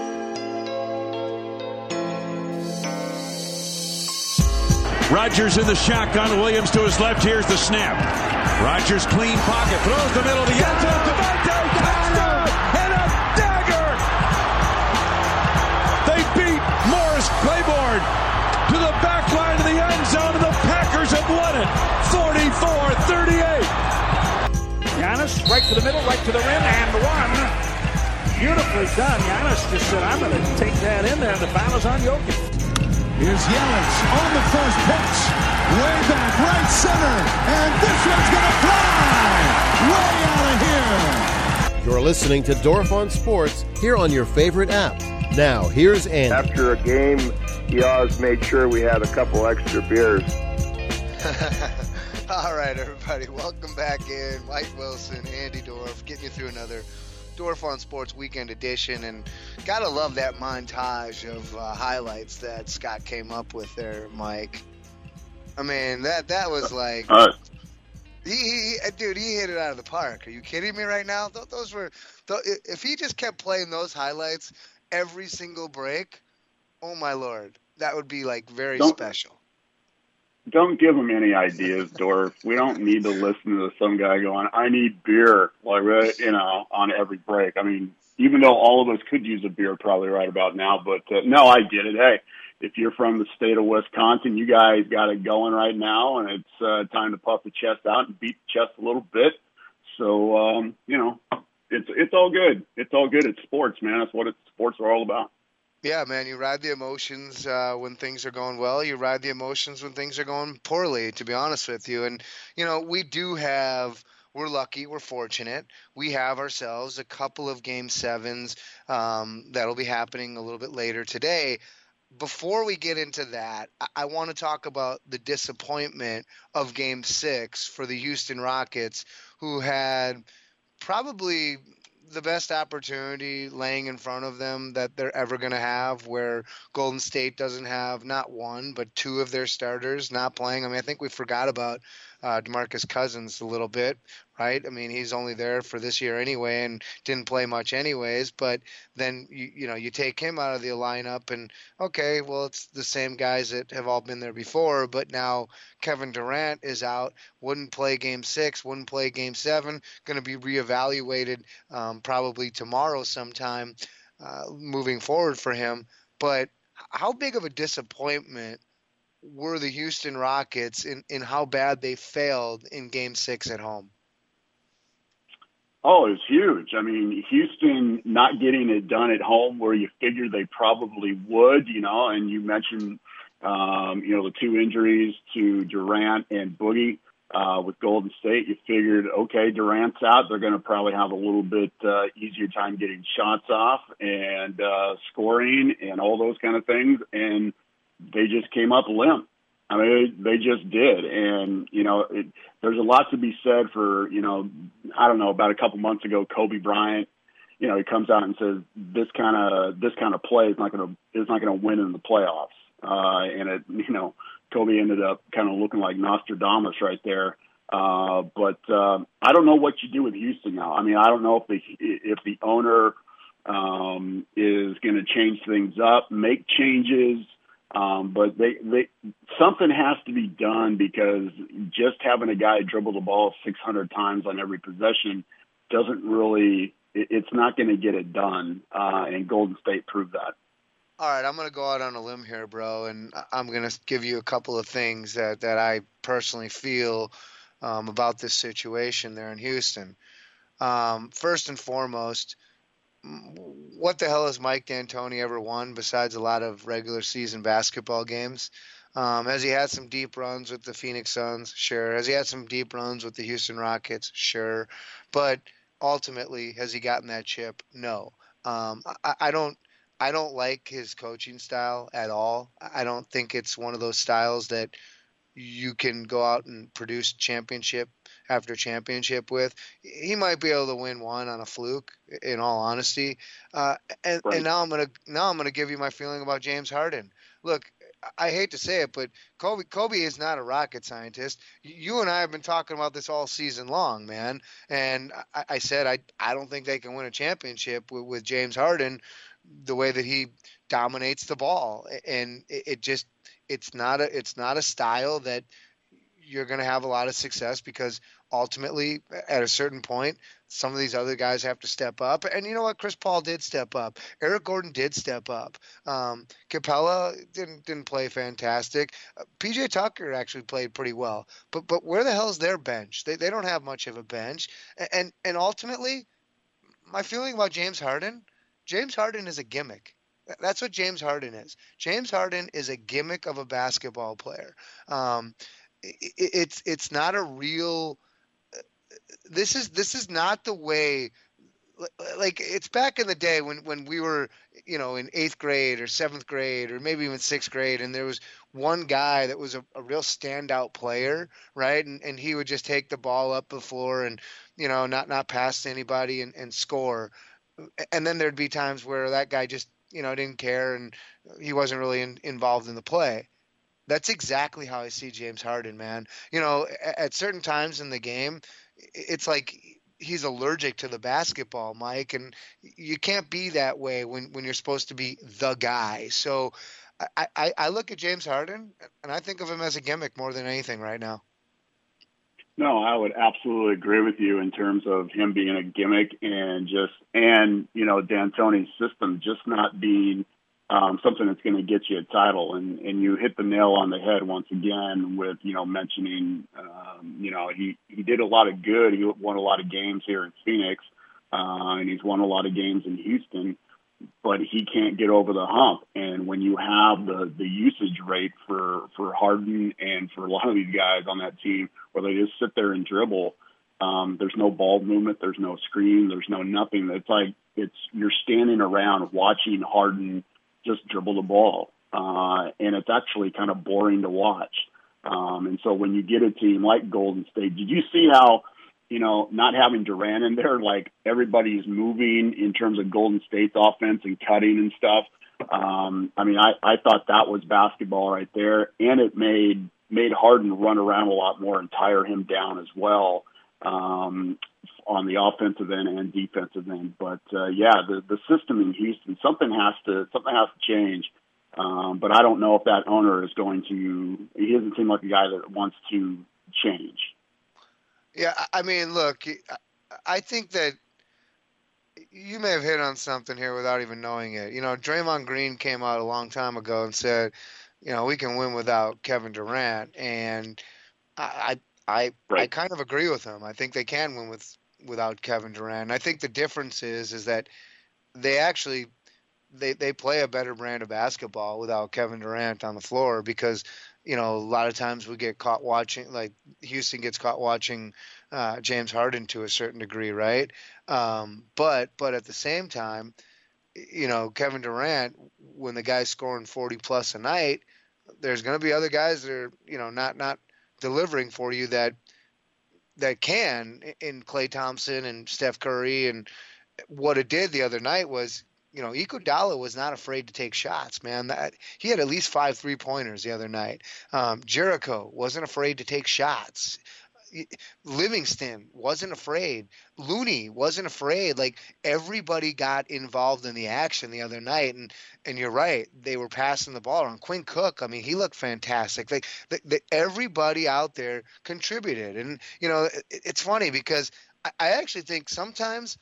Rodgers in the shotgun. Williams to his left. Here's the snap. Rodgers clean pocket. Throws the middle of the end zone. Devontae, touchdown, and a dagger. They beat Morris Claiborne to the back line of the end zone, and the Packers have won it 44-38. Giannis right to the middle, right to the rim, and one. Beautifully done. Giannis just said, I'm going to take that in there, and the foul is on Jokic. Here's Yelich on the first pitch. Way back right center. And this one's going to fly way out of here. You're listening to Dorf on Sports here on your favorite app. Now, here's Andy. After a game, he always made sure we had a couple extra beers. All right, everybody. Welcome back in. Mike Wilson, Andy Dorf, getting you through another Dorf on Sports Weekend Edition, and gotta love that montage of highlights that Scott came up with there, Mike. I mean, that was like, he hit it out of the park. Are you kidding me right now? Those were, if he just kept playing those highlights every single break, oh my Lord, that would be like very special. Don't give him any ideas, Dorf. We don't need to listen to some guy going, I need beer, like, on every break. I mean, even though all of us could use a beer probably right about now, but no, I get it. Hey, if you're from the state of Wisconsin, you guys got it going right now, and it's time to puff the chest out and beat the chest a little bit. So, it's all good. It's all good. It's sports, man. That's what sports are all about. Yeah, man, you ride the emotions when things are going well. You ride the emotions when things are going poorly, to be honest with you. And, we're lucky, we're fortunate. We have ourselves a couple of Game 7s that'll be happening a little bit later today. Before we get into that, I want to talk about the disappointment of Game 6 for the Houston Rockets, who had probably – the best opportunity laying in front of them that they're ever going to have, where Golden State doesn't have not one, but two of their starters not playing. I mean, I think we forgot about DeMarcus Cousins a little bit, right? I mean, he's only there for this year anyway and didn't play much anyways, but then, you take him out of the lineup and, okay, well, it's the same guys that have all been there before, but now Kevin Durant is out, wouldn't play Game 6, wouldn't play Game 7, going to be reevaluated probably tomorrow sometime moving forward for him. But how big of a disappointment were the Houston Rockets in how bad they failed in Game 6 at home? Oh, it was huge. I mean, Houston not getting it done at home where you figured they probably would, and you mentioned, the two injuries to Durant and Boogie with Golden State. You figured, okay, Durant's out. They're going to probably have a little bit easier time getting shots off and scoring and all those kind of things. And they just came up limp. I mean, they just did. And, there's a lot to be said for, I don't know, about a couple months ago, Kobe Bryant, he comes out and says this kind of play is not going to win in the playoffs. And Kobe ended up kind of looking like Nostradamus right there. But I don't know what you do with Houston now. I mean, I don't know if the owner is going to change things up, make changes. But they something has to be done, because just having a guy dribble the ball 600 times on every possession doesn't really – it's not going to get it done, and Golden State proved that. All right, I'm going to go out on a limb here, bro, and I'm going to give you a couple of things that I personally feel about this situation there in Houston. First and foremost, what the hell has Mike D'Antoni ever won besides a lot of regular season basketball games? Has he had some deep runs with the Phoenix Suns? Sure. Has he had some deep runs with the Houston Rockets? Sure. But ultimately, has he gotten that chip? No. I don't like his coaching style at all. I don't think it's one of those styles that you can go out and produce championship after championship with. He might be able to win one on a fluke, in all honesty. And now I'm gonna give you my feeling about James Harden. Look, I hate to say it, but Kobe is not a rocket scientist. You and I have been talking about this all season long, man. And I said I don't think they can win a championship with James Harden the way that he dominates the ball. And it's not a style that you're going to have a lot of success, because ultimately at a certain point, some of these other guys have to step up. And you know what? Chris Paul did step up. Eric Gordon did step up. Capella didn't play fantastic. PJ Tucker actually played pretty well. But where the hell is their bench? They don't have much of a bench. And ultimately, my feeling about James Harden is a gimmick. That's what James Harden is. James Harden is a gimmick of a basketball player. It's not a real. This is not the way. Like, it's back in the day when we were, in 8th grade or 7th grade or maybe even 6th grade, and there was one guy that was a real standout player, right? And he would just take the ball up the floor and, not pass to anybody and score. And then there'd be times where that guy just, didn't care and he wasn't really involved in the play. That's exactly how I see James Harden, man. At certain times in the game, it's like he's allergic to the basketball, Mike, and you can't be that way when you're supposed to be the guy. So I look at James Harden, and I think of him as a gimmick more than anything right now. No, I would absolutely agree with you in terms of him being a gimmick and D'Antoni's system just not being something that's going to get you a title. And you hit the nail on the head once again with, mentioning, he did a lot of good. He won a lot of games here in Phoenix, and he's won a lot of games in Houston, but he can't get over the hump. And when you have the usage rate for Harden and for a lot of these guys on that team, where they just sit there and dribble, there's no ball movement, there's no screen, there's no nothing. It's like you're standing around watching Harden just dribble the ball, and it's actually kind of boring to watch. And so when you get a team like Golden State, did you see how, not having Durant in there, like everybody's moving in terms of Golden State's offense and cutting and stuff? I thought that was basketball right there, and it made Harden run around a lot more and tire him down as well, on the offensive end and defensive end. But the system in Houston, something has to change. But I don't know if that owner is going to. He doesn't seem like a guy that wants to change. Yeah, look, I think that you may have hit on something here without even knowing it. Draymond Green came out a long time ago and said, we can win without Kevin Durant, and I kind of agree with him. I think they can win without Kevin Durant. And I think the difference is that they actually they play a better brand of basketball without Kevin Durant on the floor, because a lot of times we get caught watching, like Houston gets caught watching James Harden to a certain degree, right? But at the same time, Kevin Durant, when the guy's scoring 40 plus a night, there's going to be other guys that are not delivering for you that can, in Klay Thompson and Steph Curry. And what it did the other night was, Iguodala was not afraid to take shots, man. He had at least 5 3-pointers the other night. Jericho wasn't afraid to take shots. Livingston wasn't afraid. Looney wasn't afraid. Like, everybody got involved in the action the other night, and you're right, they were passing the ball around. Quinn Cook, he looked fantastic. Like, everybody out there contributed, and it's funny because I actually think sometimes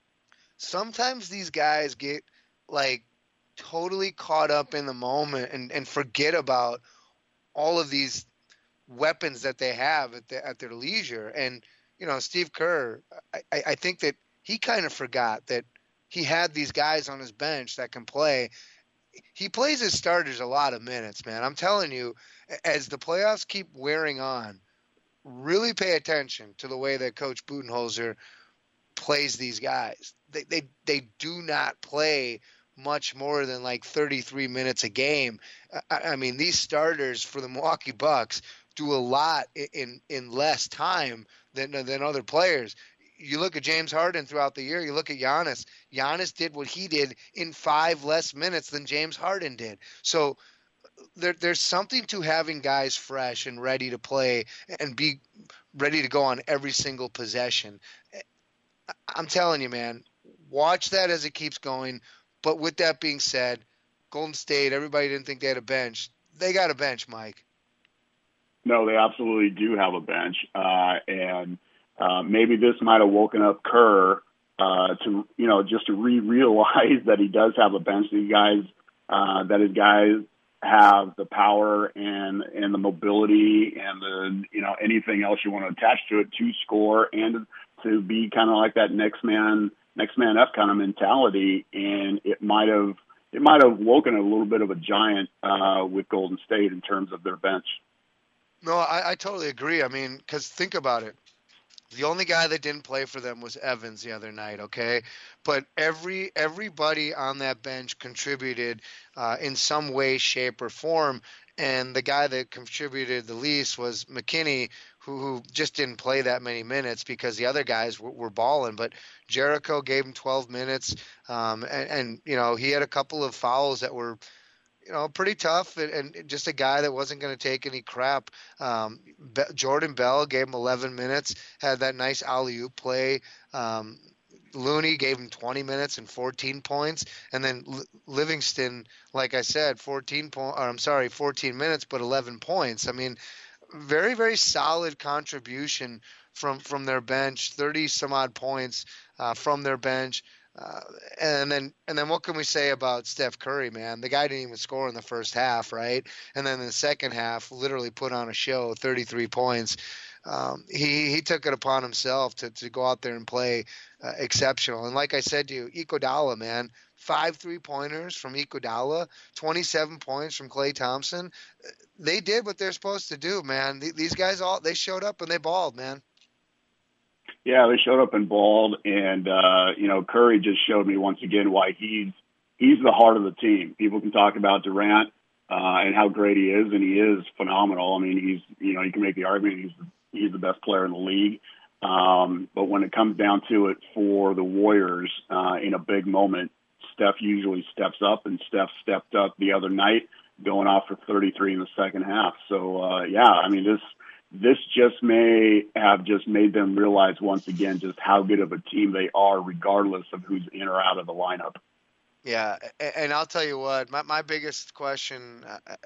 these guys get like totally caught up in the moment and forget about all of these weapons that they have at their leisure. And Steve Kerr, I think that he kind of forgot that he had these guys on his bench that can play. He plays his starters a lot of minutes, man. I'm telling you, as the playoffs keep wearing on, really pay attention to the way that Coach Budenholzer plays these guys. They do not play much more than like 33 minutes a game. I mean, these starters for the Milwaukee Bucks do a lot in less time than other players. You look at James Harden throughout the year. You look at Giannis. Giannis did what he did in 5 less minutes than James Harden did. So there's something to having guys fresh and ready to play and be ready to go on every single possession. I'm telling you, man, watch that as it keeps going. But with that being said, Golden State, everybody didn't think they had a bench. They got a bench, Mike. No, they absolutely do have a bench. And maybe this might have woken up Kerr to, just to realize that he does have a bench. That his guys have the power and the mobility and the, anything else you want to attach to it to score and to be kind of like that next man up kind of mentality. And it might have woken a little bit of a giant with Golden State in terms of their bench. No, I totally agree. I mean, because think about it. The only guy that didn't play for them was Evans the other night, okay? But everybody on that bench contributed in some way, shape, or form. And the guy that contributed the least was McKinney, who just didn't play that many minutes because the other guys were balling. But Jericho gave him 12 minutes, and he had a couple of fouls that were pretty tough, and just a guy that wasn't going to take any crap. Jordan Bell gave him 11 minutes, had that nice alley-oop play. Looney gave him 20 minutes and 14 points. And then Livingston, like I said, 14 minutes, but 11 points. I mean, very, very solid contribution from their bench, 30-some-odd points from their bench. And then what can we say about Steph Curry, man? The guy didn't even score in the first half, right? And then in the second half, literally put on a show, 33 points. He took it upon himself to go out there and play exceptional. And like I said to you, Iguodala, man, 5 3-pointers from Iguodala, 27 points from Klay Thompson. They did what they're supposed to do, man. These guys they showed up and they balled, man. Yeah, they showed up and balled, and Curry just showed me once again why he's the heart of the team. People can talk about Durant and how great he is, and he is phenomenal. I mean, you can make the argument he's the best player in the league. But when it comes down to it for the Warriors in a big moment, Steph usually steps up, and Steph stepped up the other night, going off for 33 in the second half. So I mean this just may have just made them realize once again just how good of a team they are, regardless of who's in or out of the lineup. Yeah, and I'll tell you what, my biggest question,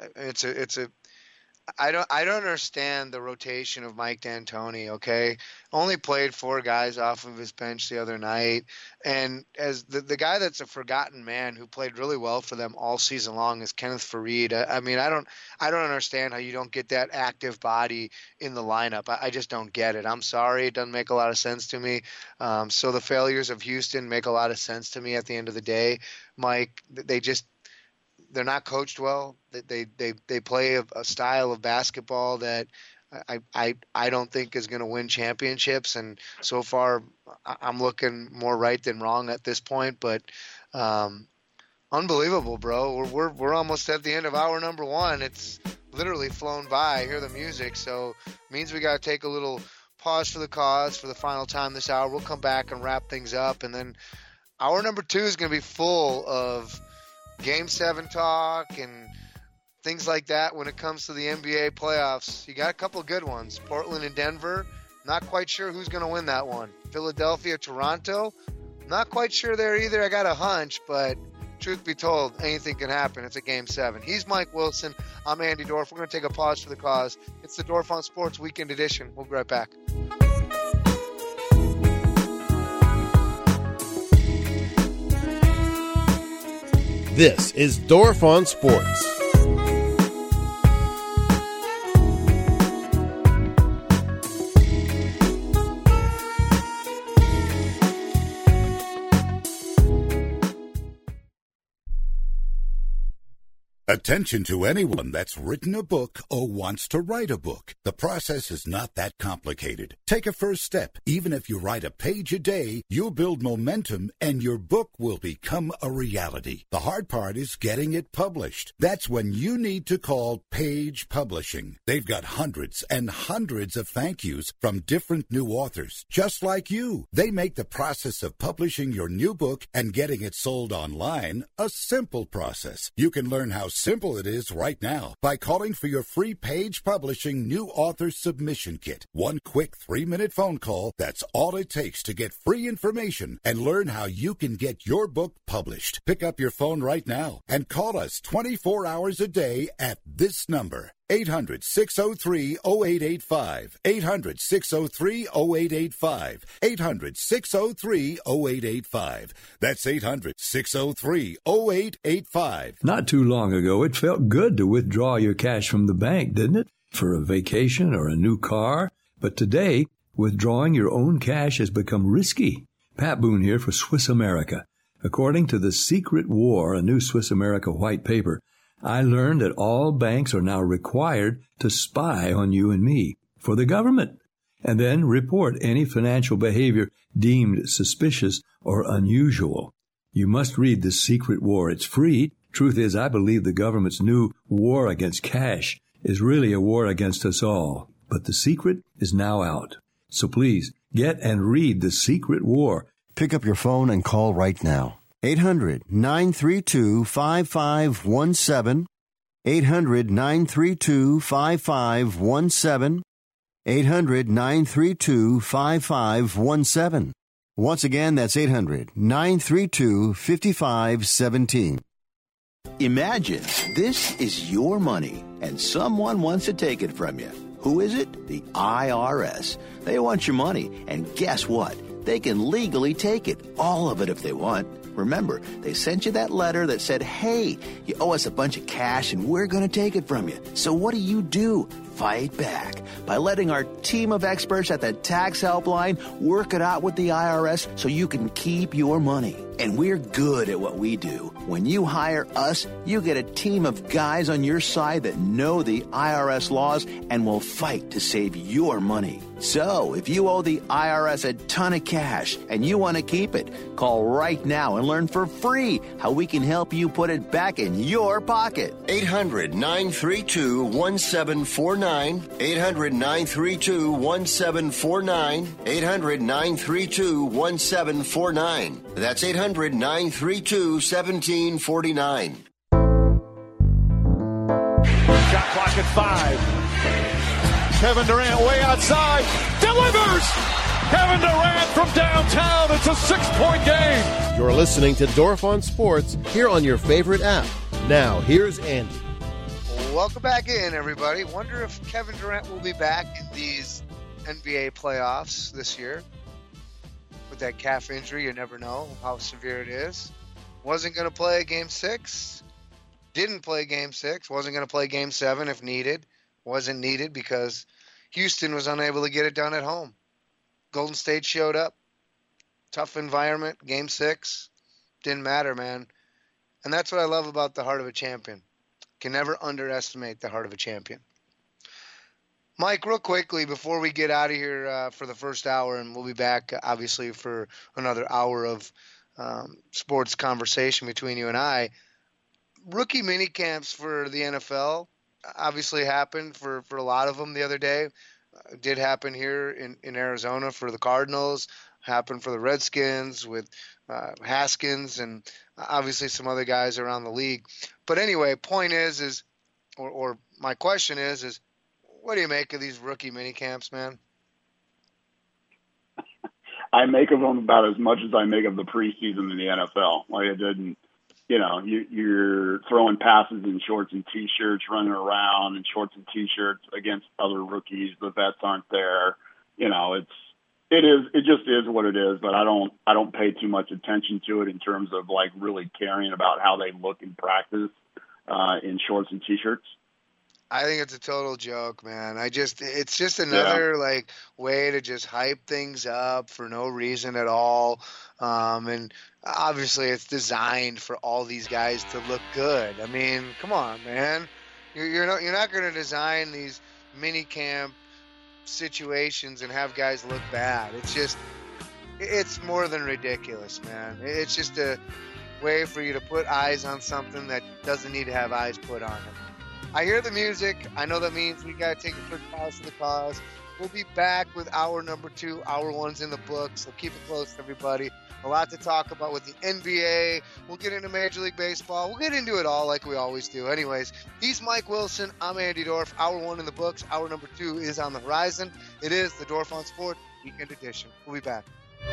I don't understand the rotation of Mike D'Antoni, okay? Only played 4 guys off of his bench the other night. And as the guy that's a forgotten man who played really well for them all season long is Kenneth Faried. I mean, I don't understand how you don't get that active body in the lineup. I just don't get it. I'm sorry. It doesn't make a lot of sense to me. So the failures of Houston make a lot of sense to me at the end of the day. Mike, they're not coached well. They play a style of basketball that I don't think is going to win championships. And so far, I'm looking more right than wrong at this point. But unbelievable, bro. We're almost at the end of hour number 1. It's literally flown by. I hear the music, so it means we got to take a little pause for the cause for the final time this hour. We'll come back and wrap things up, and then hour number 2 is going to be full of Game 7 talk and things like that when it comes to the NBA playoffs. You got a couple of good ones. Portland and Denver, not quite sure who's going to win that one. Philadelphia, Toronto, not quite sure there either. I got a hunch, but truth be told, anything can happen. It's a Game 7. He's Mike Wilson. I'm Andy Dorf. We're going to take a pause for the cause. It's the Dorf on Sports Weekend Edition. We'll be right back. This is Dorf on Sports. Attention to anyone that's written a book or wants to write a book. The process is not that complicated. Take a first step. Even if you write a page a day, you'll build momentum and your book will become a reality. The hard part is getting it published. That's when you need to call Page Publishing. They've got hundreds and hundreds of thank yous from different new authors, just like you. They make the process of publishing your new book and getting it sold online a simple process. You can learn how simple it is right now by calling for your free Page Publishing New Author Submission Kit. One quick 3-minute phone call, that's all it takes to get free information and learn how you can get your book published. Pick up your phone right now and call us 24 hours a day at this number. 800-603-0885. 800-603-0885. 800-603-0885. That's 800-603-0885. Not too long ago, it felt good to withdraw your cash from the bank, didn't it? For a vacation or a new car. But today, withdrawing your own cash has become risky. Pat Boone here for Swiss America. According to The Secret War, a new Swiss America white paper, I learned that all banks are now required to spy on you and me for the government, and then report any financial behavior deemed suspicious or unusual. You must read The Secret War. It's free. Truth is, I believe the government's new war against cash is really a war against us all. But The Secret is now out. So please, get and read The Secret War. Pick up your phone and call right now. 800-932-5517. 800-932-5517. 800-932-5517. Once again, that's 800-932-5517. Imagine this is your money and someone wants to take it from you. Who is it? The IRS. They want your money, and guess what? They can legally take it, all of it if they want. Remember, they sent you that letter that said, hey, you owe us a bunch of cash and we're going to take it from you. So what do? Fight back by letting our team of experts at the Tax Helpline work it out with the IRS so you can keep your money. And we're good at what we do. When you hire us, you get a team of guys on your side that know the IRS laws and will fight to save your money. So, if you owe the IRS a ton of cash and you want to keep it, call right now and learn for free how we can help you put it back in your pocket. 800-932-1749. 800-932-1749. 800-932-1749. That's 800-932-1749. Shot clock at 5. Kevin Durant way outside, delivers! Kevin Durant from downtown. It's a 6-point game. You're listening to Dorf on Sports here on your favorite app. Now, here's Andy. Welcome back in, everybody. Wonder if Kevin Durant will be back in these NBA playoffs this year. With that calf injury, you never know how severe it is. Wasn't going to play Game 6. Didn't play Game 6. Wasn't going to play Game 7 if needed. Wasn't needed because Houston was unable to get it done at home. Golden State showed up. Tough environment. Game 6. Didn't matter, man. And that's what I love about the heart of a champion. Can never underestimate the heart of a champion. Mike, real quickly before we get out of here for the first hour, and we'll be back obviously for another hour of sports conversation between you and I. Rookie mini camps for the NFL obviously happened for a lot of them the other day. Did happen here in Arizona for the Cardinals, happened for the Redskins with Haskins and obviously some other guys around the league. But anyway, point is or my question is what do you make of these rookie mini camps, man? I make of them about as much as I make of the preseason in the NFL. Like it didn't. You know, you're throwing passes in shorts and T-shirts, running around in shorts and T-shirts against other rookies. The vets aren't there. You know, it just is what it is. But I don't pay too much attention to it in terms of like really caring about how they look in practice in shorts and T-shirts. I think it's a total joke, man. It's just another like way to just hype things up for no reason at all. And obviously it's designed for all these guys to look good. I mean, come on, man. You're not going to design these mini camp situations and have guys look bad. It's more than ridiculous, man. It's just a way for you to put eyes on something that doesn't need to have eyes put on it. I hear the music. I know that means we got to take a quick pause for the cause. We'll be back with hour number 2. Hour 1's in the books, so keep it close, everybody. A lot to talk about with the NBA. We'll get into Major League Baseball. We'll get into it all like we always do. Anyways, he's Mike Wilson. I'm Andy Dorf. Hour 1 in the books. Hour number 2 is on the horizon. It is the Dorf on Sport Weekend Edition. We'll be back.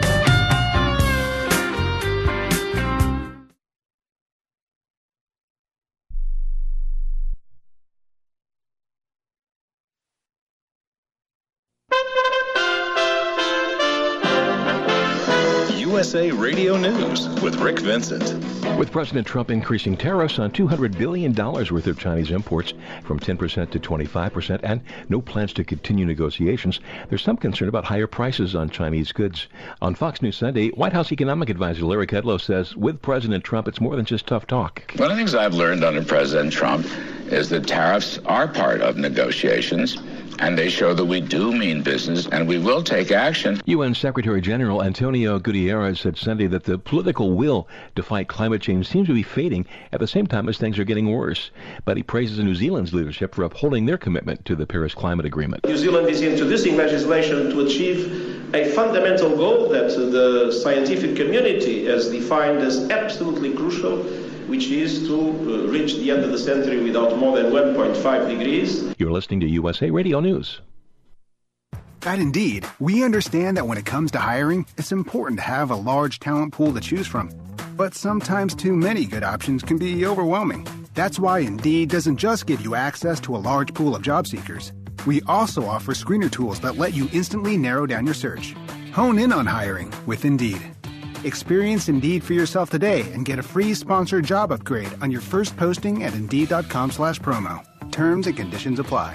USA Radio News with Rick Vincent. With President Trump increasing tariffs on $200 billion worth of Chinese imports from 10% to 25% and no plans to continue negotiations, there's some concern about higher prices on Chinese goods. On Fox News Sunday, White House economic advisor Larry Kudlow says with President Trump, it's more than just tough talk. One of the things I've learned under President Trump is that tariffs are part of negotiations, and they show that we do mean business, and we will take action. UN Secretary General Antonio Guterres said Sunday that the political will to fight climate change seems to be fading at the same time as things are getting worse. But he praises New Zealand's leadership for upholding their commitment to the Paris Climate Agreement. New Zealand is introducing legislation to achieve a fundamental goal that the scientific community has defined as absolutely crucial, which is to reach the end of the century without more than 1.5 degrees. You're listening to USA Radio News. At Indeed, we understand that when it comes to hiring, it's important to have a large talent pool to choose from. But sometimes too many good options can be overwhelming. That's why Indeed doesn't just give you access to a large pool of job seekers. We also offer screener tools that let you instantly narrow down your search. Hone in on hiring with Indeed. Experience Indeed for yourself today and get a free sponsored job upgrade on your first posting at Indeed.com/promo. Terms and conditions apply.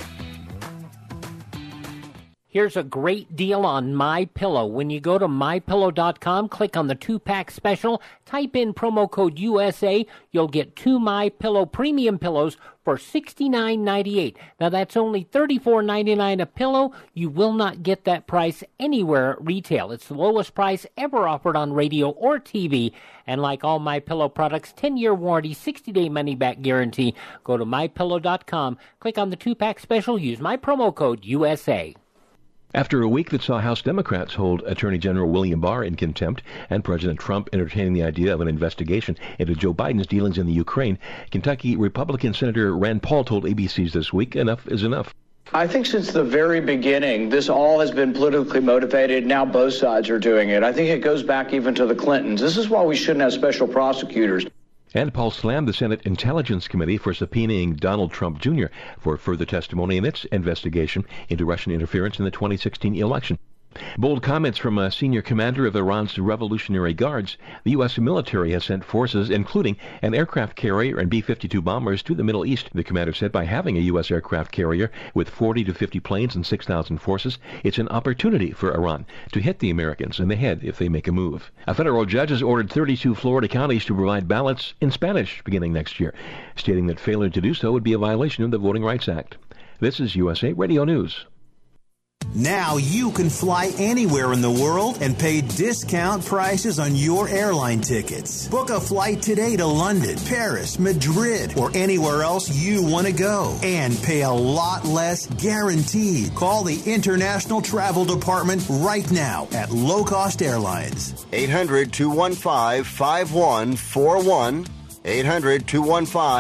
Here's a great deal on MyPillow. When you go to MyPillow.com, click on the 2-pack special, type in promo code USA, you'll get 2 MyPillow premium pillows for $69.98. Now that's only $34.99 a pillow. You will not get that price anywhere at retail. It's the lowest price ever offered on radio or TV. And like all MyPillow products, 10-year warranty, 60-day money-back guarantee. Go to MyPillow.com, click on the 2-pack special, use my promo code USA. After a week that saw House Democrats hold Attorney General William Barr in contempt and President Trump entertaining the idea of an investigation into Joe Biden's dealings in the Ukraine, Kentucky Republican Senator Rand Paul told ABC's This Week, enough is enough. I think since the very beginning, this all has been politically motivated. Now both sides are doing it. I think it goes back even to the Clintons. This is why we shouldn't have special prosecutors. And Paul slammed the Senate Intelligence Committee for subpoenaing Donald Trump Jr. for further testimony in its investigation into Russian interference in the 2016 election. Bold comments from a senior commander of Iran's Revolutionary Guards. The U.S. military has sent forces, including an aircraft carrier and B-52 bombers, to the Middle East. The commander said by having a U.S. aircraft carrier with 40 to 50 planes and 6,000 forces, it's an opportunity for Iran to hit the Americans in the head if they make a move. A federal judge has ordered 32 Florida counties to provide ballots in Spanish beginning next year, stating that failure to do so would be a violation of the Voting Rights Act. This is USA Radio News. Now you can fly anywhere in the world and pay discount prices on your airline tickets. Book a flight today to London, Paris, Madrid, or anywhere else you want to go. And pay a lot less guaranteed. Call the International Travel Department right now at Low Cost Airlines. 800-215-5141.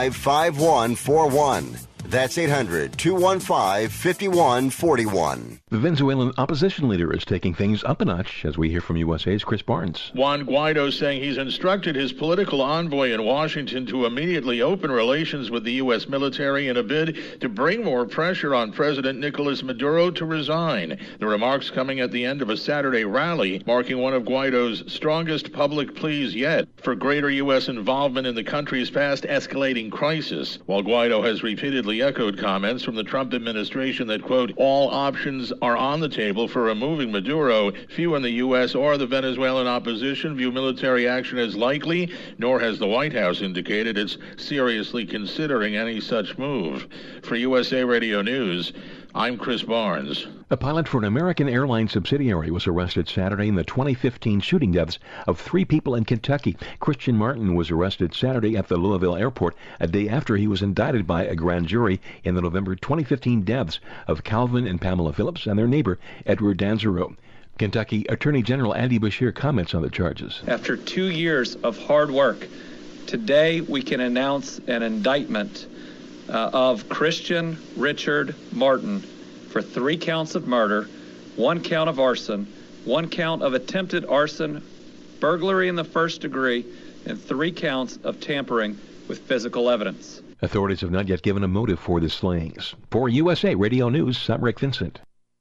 800-215-5141. That's 800-215-5141. The Venezuelan opposition leader is taking things up a notch, as we hear from USA's Chris Barnes. Juan Guaido saying he's instructed his political envoy in Washington to immediately open relations with the U.S. military in a bid to bring more pressure on President Nicolas Maduro to resign. The remarks coming at the end of a Saturday rally, marking one of Guaido's strongest public pleas yet for greater U.S. involvement in the country's fast escalating crisis, while Guaido has repeatedly echoed comments from the Trump administration that, quote, all options are on the table for removing Maduro. Few in the U.S. or the Venezuelan opposition view military action as likely, nor has the White House indicated it's seriously considering any such move. For USA Radio News, I'm Chris Barnes. A pilot for an American Airlines subsidiary was arrested Saturday in the 2015 shooting deaths of 3 people in Kentucky. Christian Martin was arrested Saturday at the Louisville airport, a day after he was indicted by a grand jury in the November 2015 deaths of Calvin and Pamela Phillips and their neighbor, Edward Danzero. Kentucky Attorney General Andy Beshear comments on the charges. After 2 years of hard work, today we can announce an indictment of Christian Richard Martin for 3 counts of murder, 1 count of arson, 1 count of attempted arson, burglary in the first degree, and 3 counts of tampering with physical evidence. Authorities have not yet given a motive for the slayings. For USA Radio News, I'm Rick Vincent.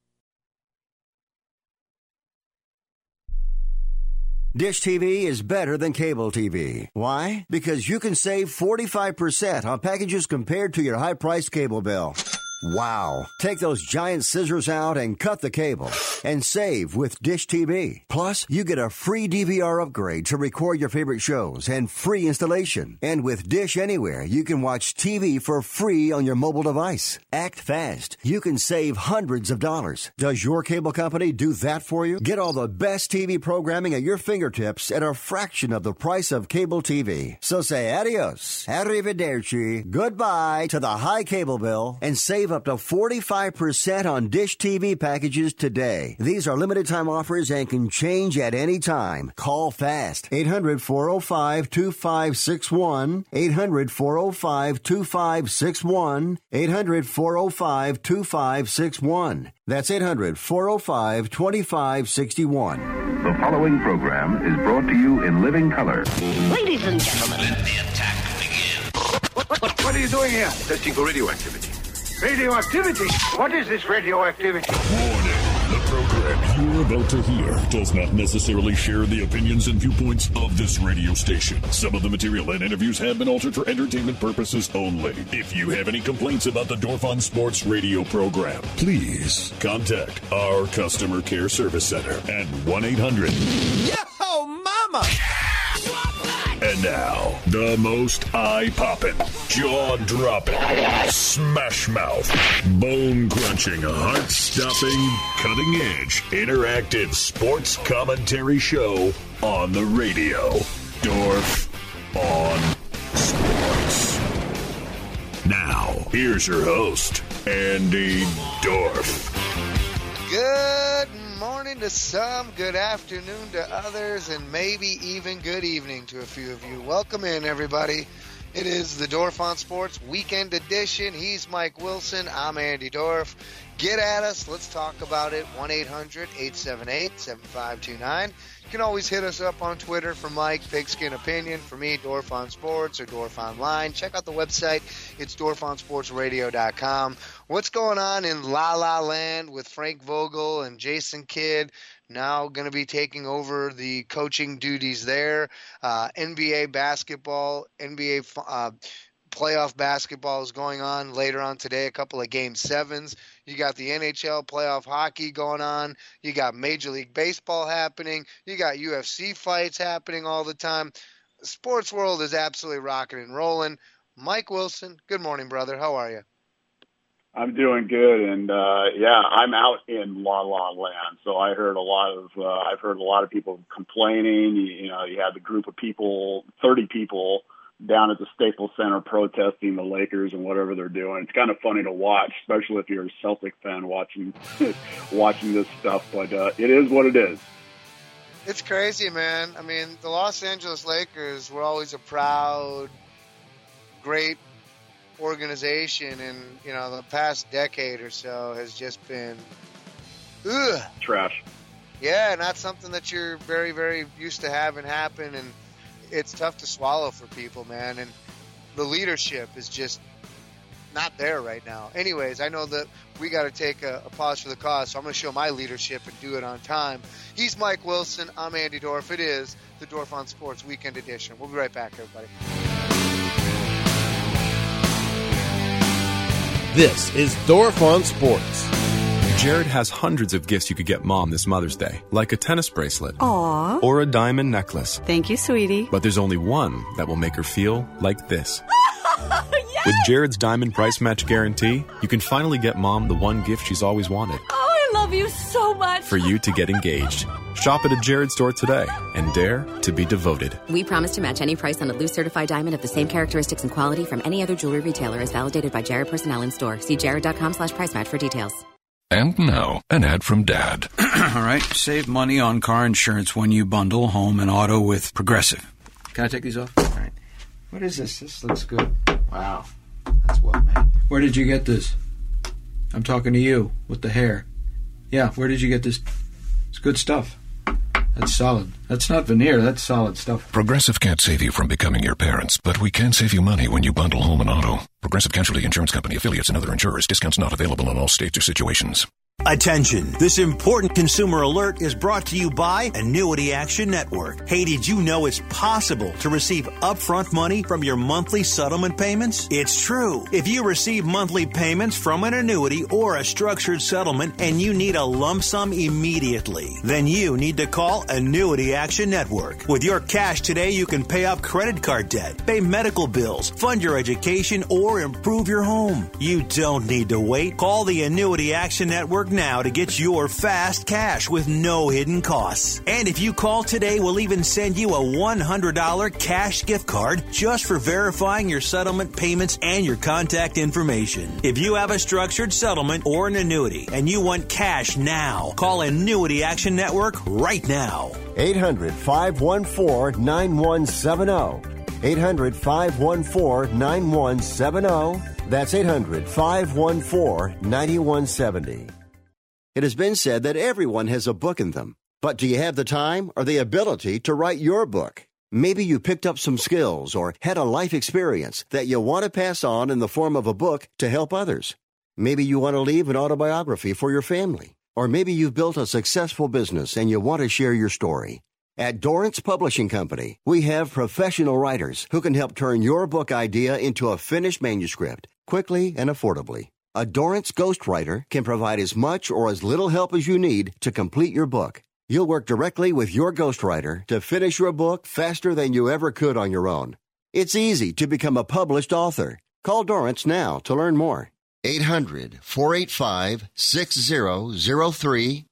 Dish TV is better than cable TV. Why? Because you can save 45% on packages compared to your high-priced cable bill. Wow. Take those giant scissors out and cut the cable and save with Dish TV. Plus, you get a free DVR upgrade to record your favorite shows and free installation. And with Dish Anywhere, you can watch TV for free on your mobile device. Act fast. You can save hundreds of dollars. Does your cable company do that for you? Get all the best TV programming at your fingertips at a fraction of the price of cable TV. So say adios, arrivederci, goodbye to the high cable bill and save up to 45% on Dish TV packages today. These are limited time offers and can change at any time. Call fast. 800-405-2561. 800-405-2561. 800-405-2561. That's 800-405-2561. The following program is brought to you in living color. Ladies and gentlemen, let the attack begin. What are you doing here? Testing for radioactivity. Radioactivity? What is this radioactivity? Warning. The program you're about to hear does not necessarily share the opinions and viewpoints of this radio station. Some of the material and interviews have been altered for entertainment purposes only. If you have any complaints about the Dorf on Sports radio program, please contact our customer care service center at 1-800. Yo, mama! And now, the most eye-popping, jaw-dropping, smash-mouth, bone-crunching, heart-stopping, cutting-edge, interactive sports commentary show on the radio. Dorf on Sports. Now, here's your host, Andy Dorf. Good morning to some, good afternoon to others, and maybe even good evening to a few of you. Welcome in, everybody. It is the Dorf on Sports Weekend Edition. He's Mike Wilson. I'm Andy Dorf. Get at us. Let's talk about it. 1-800-878-7529. You can always hit us up on Twitter for Mike, Pigskin Opinion. For me, Dorf on Sports or Dorf Online. Check out the website. It's DorfOnSportsRadio.com. What's going on in La La Land with Frank Vogel and Jason Kidd now going to be taking over the coaching duties there? NBA basketball, NBA playoff basketball is going on later on today, a couple of Game 7s. You got the NHL playoff hockey going on. You got Major League Baseball happening. You got UFC fights happening all the time. The sports world is absolutely rocking and rolling. Mike Wilson, good morning, brother. How are you? I'm doing good, and I'm out in La La Land. So I heard I've heard a lot of people complaining. You had the group of people, 30 people, down at the Staples Center protesting the Lakers and whatever they're doing. It's kind of funny to watch, especially if you're a Celtic fan watching this stuff. But it is what it is. It's crazy, man. I mean, the Los Angeles Lakers were always a proud, great organization, and the past decade or so has just been Ugh. Trash. Yeah, not something that you're very, very used to having happen, and it's tough to swallow for people, man. And the leadership is just not there right now. Anyways, I know that we got to take a pause for the cause, so I'm going to show my leadership and do it on time. He's Mike Wilson. I'm Andy Dorf. It is the Dorf on Sports Weekend Edition. We'll be right back, everybody. This is Dorf on Sports. Jared has hundreds of gifts you could get Mom this Mother's Day, like a tennis bracelet. Aww. Or a diamond necklace. Thank you, sweetie. But there's only one that will make her feel like this. Yes! With Jared's Diamond Price Match Guarantee, you can finally get Mom the one gift she's always wanted. Oh, I love you so much. For you to get engaged. Shop at a Jared store today and dare to be devoted. We promise to match any price on a loose certified diamond of the same characteristics and quality from any other jewelry retailer as validated by Jared personnel in store. See jared.com/price match for details. And now, an ad from Dad. All right, save money on car insurance when you bundle home and auto with Progressive. Can I take these off? All right. What is this? This looks good. Wow. That's well made. Where did you get this? I'm talking to you with the hair. Yeah, where did you get this? It's good stuff. That's solid. That's not veneer. That's solid stuff. Progressive can't save you from becoming your parents, but we can save you money when you bundle home and auto. Progressive Casualty Insurance Company, affiliates, and other insurers. Discounts not available in all states or situations. Attention! This important consumer alert is brought to you by Annuity Action Network. Hey, did you know it's possible to receive upfront money from your monthly settlement payments? It's true. If you receive monthly payments from an annuity or a structured settlement and you need a lump sum immediately, then you need to call Annuity Action Network. With your cash today, you can pay off credit card debt, pay medical bills, fund your education, or improve your home. You don't need to wait. Call the Annuity Action Network now to get your fast cash with no hidden costs. And if you call today, we'll even send you a $100 cash gift card just for verifying your settlement payments and your contact information. If you have a structured settlement or an annuity and you want cash now, call Annuity Action Network right now. 800-514-9170. 800-514-9170. That's 800-514-9170. It has been said that everyone has a book in them. But do you have the time or the ability to write your book? Maybe you picked up some skills or had a life experience that you want to pass on in the form of a book to help others. Maybe you want to leave an autobiography for your family. Or maybe you've built a successful business and you want to share your story. At Dorrance Publishing Company, we have professional writers who can help turn your book idea into a finished manuscript quickly and affordably. A Dorrance ghostwriter can provide as much or as little help as you need to complete your book. You'll work directly with your ghostwriter to finish your book faster than you ever could on your own. It's easy to become a published author. Call Dorrance now to learn more. 800-485-6003.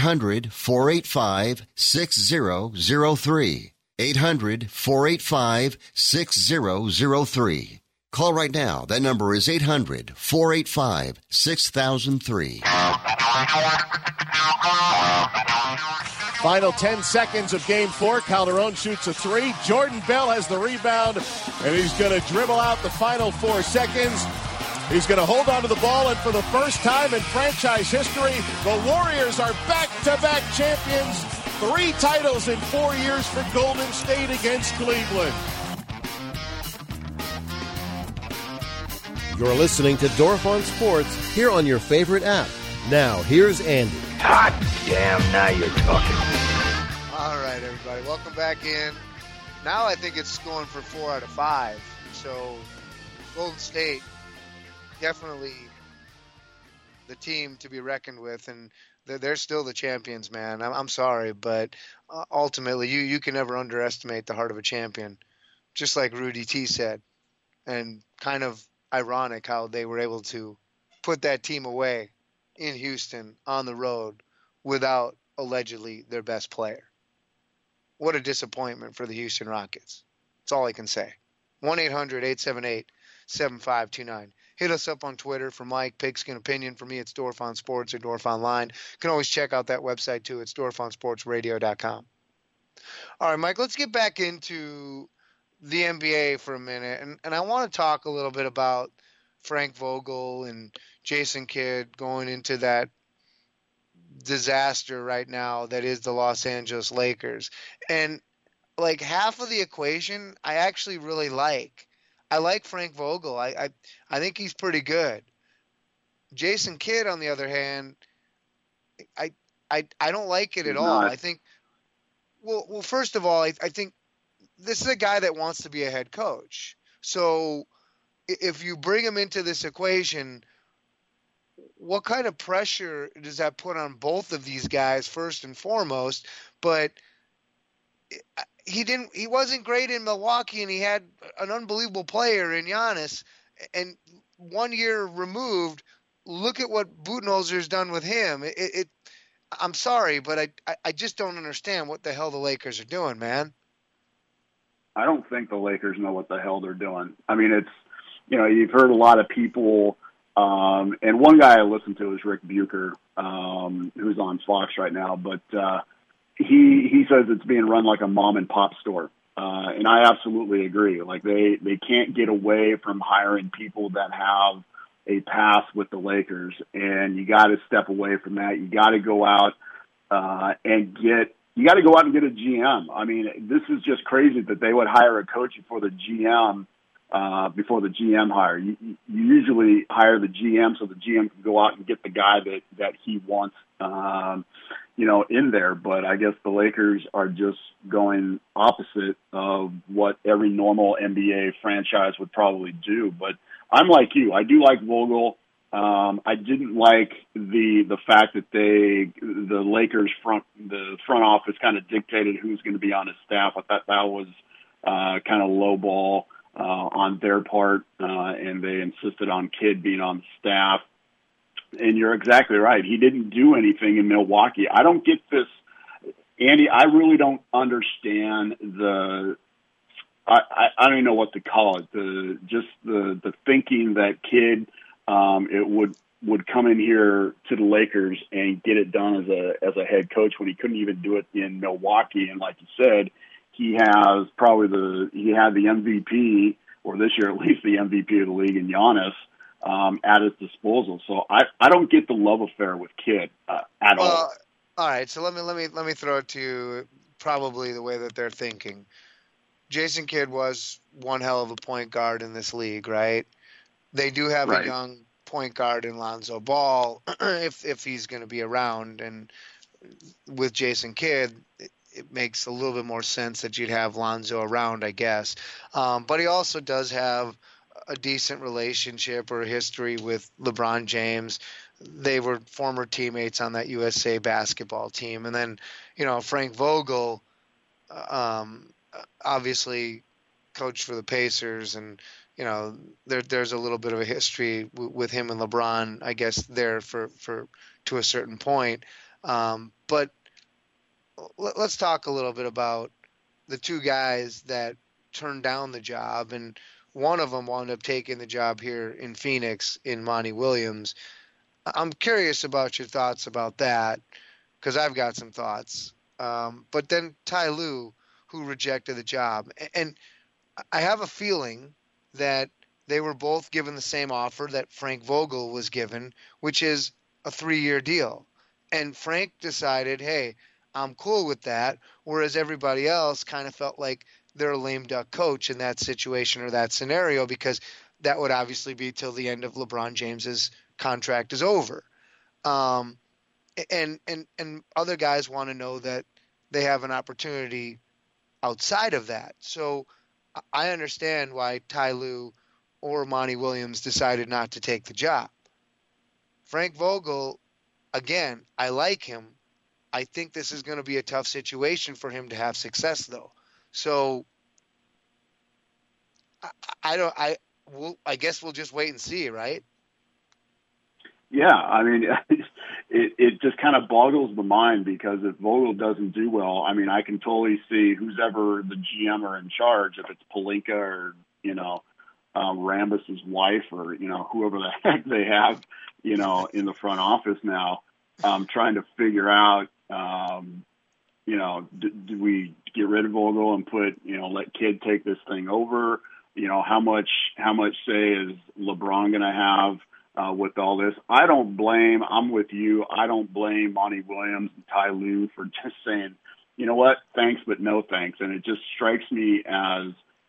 800-485-6003. 800-485-6003. Call right now. That number is 800-485-6003. Final 10 seconds of Game 4. Calderon shoots a three. Jordan Bell has the rebound, and he's going to dribble out the final 4 seconds. He's going to hold on to the ball, and for the first time in franchise history, the Warriors are back-to-back champions. 3 titles in 4 years for Golden State against Cleveland. You're listening to Dorf on Sports here on your favorite app. Now, here's Andy. Hot damn, now you're talking. All right, everybody, welcome back in. Now I think it's going for 4 out of 5. So Golden State, definitely the team to be reckoned with, and they're still the champions, man. I'm sorry, but ultimately you can never underestimate the heart of a champion, just like Rudy T said. And kind of ironic how they were able to put that team away in Houston on the road without allegedly their best player. What a disappointment for the Houston Rockets. That's all I can say. 1-800-878-7529. Hit us up on Twitter for Mike, Pigskin Opinion. For me, it's Dorf on Sports or Dorf Online. You can always check out that website, too. It's dorfonsportsradio.com. All right, Mike, let's get back into the NBA for a minute. And I want to talk a little bit about Frank Vogel and Jason Kidd going into that disaster right now that is the Los Angeles Lakers. And like half of the equation, I actually really like. I like Frank Vogel. I think he's pretty good. Jason Kidd, on the other hand, I don't like it at all. I think, well, first of all, I think this is a guy that wants to be a head coach. So if you bring him into this equation, what kind of pressure does that put on both of these guys first and foremost? But he wasn't great in Milwaukee, and he had an unbelievable player in Giannis. And 1 year removed, look at what Budenholzer's done with him. I'm sorry, but I just don't understand what the hell the Lakers are doing, man. I don't think the Lakers know what the hell they're doing. I mean, it's, you've heard a lot of people, and one guy I listen to is Rick Bucher, who's on Fox right now, but he says it's being run like a mom and pop store. And I absolutely agree. Like they can't get away from hiring people that have a past with the Lakers, and you got to step away from that. You got to go out and get a GM. I mean, this is just crazy that they would hire a coach before the GM hire. You usually hire the GM so the GM can go out and get the guy that he wants, in there. But I guess the Lakers are just going opposite of what every normal NBA franchise would probably do. But I'm like you. I do like Vogel. I didn't like the fact that the Lakers front office kind of dictated who's going to be on his staff. I thought that was kind of low ball on their part, and they insisted on Kidd being on the staff. And you're exactly right. He didn't do anything in Milwaukee. I don't get this, Andy. I really don't understand I don't even know what to call it. The thinking that Kidd it would come in here to the Lakers and get it done as a head coach when he couldn't even do it in Milwaukee. And like you said, he had the MVP, or this year at least the MVP of the league in Giannis, at his disposal. So I don't get the love affair with Kidd at all. All right, so let me throw it to you probably the way that they're thinking. Jason Kidd was one hell of a point guard in this league, right? They do have a young point guard in Lonzo Ball if he's going to be around, and with Jason Kidd, it makes a little bit more sense that you'd have Lonzo around, I guess. But he also does have a decent relationship or history with LeBron James. They were former teammates on that USA basketball team. And then, Frank Vogel, obviously coached for the Pacers, and, there's a little bit of a history with him and LeBron, I guess, there for to a certain point. But let's talk a little bit about the two guys that turned down the job, and one of them wound up taking the job here in Phoenix in Monty Williams. I'm curious about your thoughts about that, because I've got some thoughts. But then Ty Lue, who rejected the job. And I have a feeling that they were both given the same offer that Frank Vogel was given, which is a 3-year deal. And Frank decided, hey, I'm cool with that, whereas everybody else kind of felt like they're a lame duck coach in that situation or that scenario, because that would obviously be till the end of LeBron James's contract is over. And other guys want to know that they have an opportunity outside of that. So I understand why Ty Lue or Monty Williams decided not to take the job. Frank Vogel, again, I like him. I think this is going to be a tough situation for him to have success, though. So I guess we'll just wait and see, right? Yeah, I mean, it just kind of boggles the mind, because if Vogel doesn't do well, I mean, I can totally see who's ever the GM or in charge, if it's Pelinka or, Rambis's wife or, whoever the heck they have, in the front office now, trying to figure out, do we get rid of Vogel and put, let Kidd take this thing over? How much say is LeBron going to have with all this. I'm with you. I don't blame Monty Williams and Ty Lue for just saying, you know what, thanks, but no thanks. And it just strikes me as,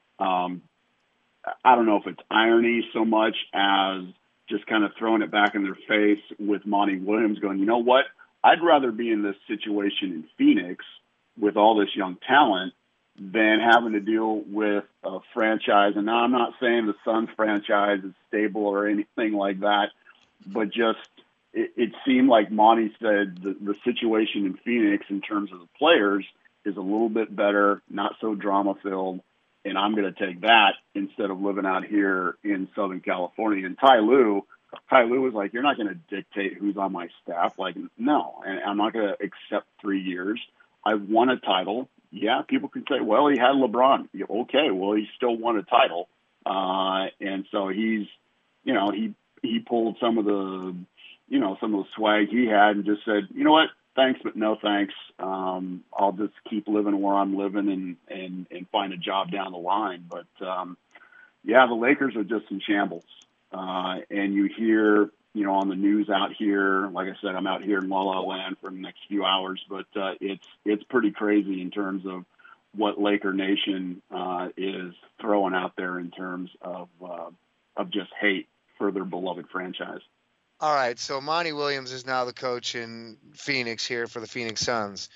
I don't know if it's irony so much as just kind of throwing it back in their face with Monty Williams going, you know what, I'd rather be in this situation in Phoenix with all this young talent than having to deal with a franchise. And now I'm not saying the Suns franchise is stable or anything like that, but just it seemed like Monty said the situation in Phoenix in terms of the players is a little bit better, not so drama-filled, and I'm going to take that instead of living out here in Southern California. And Ty Lue was like, you're not going to dictate who's on my staff. Like, no, and I'm not going to accept 3 years. I've won a title. Yeah, people can say, well, he had LeBron. Okay, well, he still won a title. And so he pulled some of the swag he had and just said, you know what, thanks, but no thanks. I'll just keep living where I'm living and find a job down the line. But, the Lakers are just in shambles. And you hear, on the news out here, like I said, I'm out here in La La Land for the next few hours, but it's pretty crazy in terms of what Laker Nation is throwing out there in terms of just hate for their beloved franchise. All right, so Monty Williams is now the coach in Phoenix here for the Phoenix Suns.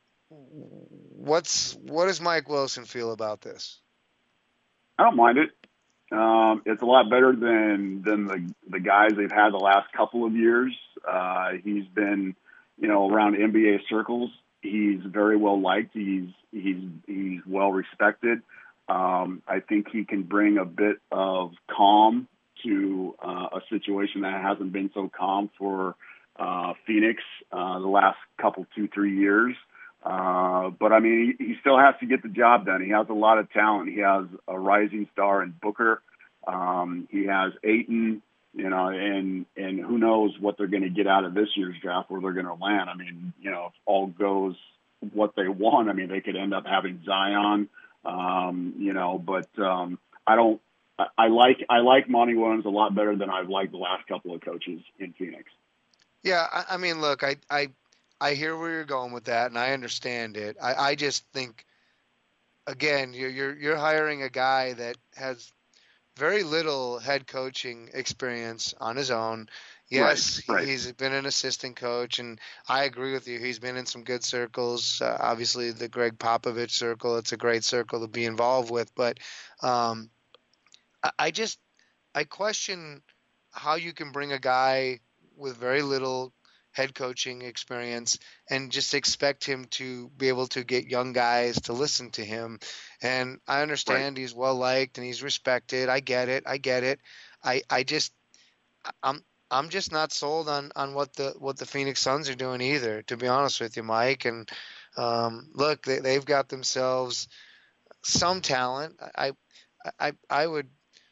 What does Mike Wilson feel about this? I don't mind it. It's a lot better than the guys they've had the last couple of years. He's been, around NBA circles. He's very well liked. He's well respected. I think he can bring a bit of calm to a situation that hasn't been so calm for Phoenix the last couple, 2-3 years. But I mean, he still has to get the job done. He has a lot of talent. He has a rising star in Booker. He has Ayton, and who knows what they're going to get out of this year's draft, where they're going to land. I mean, if all goes what they want, I mean, they could end up having Zion, but I like Monty Williams a lot better than I've liked the last couple of coaches in Phoenix. Yeah, I mean, look, I hear where you're going with that, and I understand it. I just think, again, you're hiring a guy that has very little head coaching experience on his own. Yes, right. He's been an assistant coach, and I agree with you. He's been in some good circles. Obviously, the Greg Popovich circle, it's a great circle to be involved with. But I question how you can bring a guy with very little head coaching experience and just expect him to be able to get young guys to listen to him. And I understand He's well liked and he's respected. I get it. I'm just not sold on what the Phoenix Suns are doing either, to be honest with you, Mike. And look, they've got themselves some talent. I would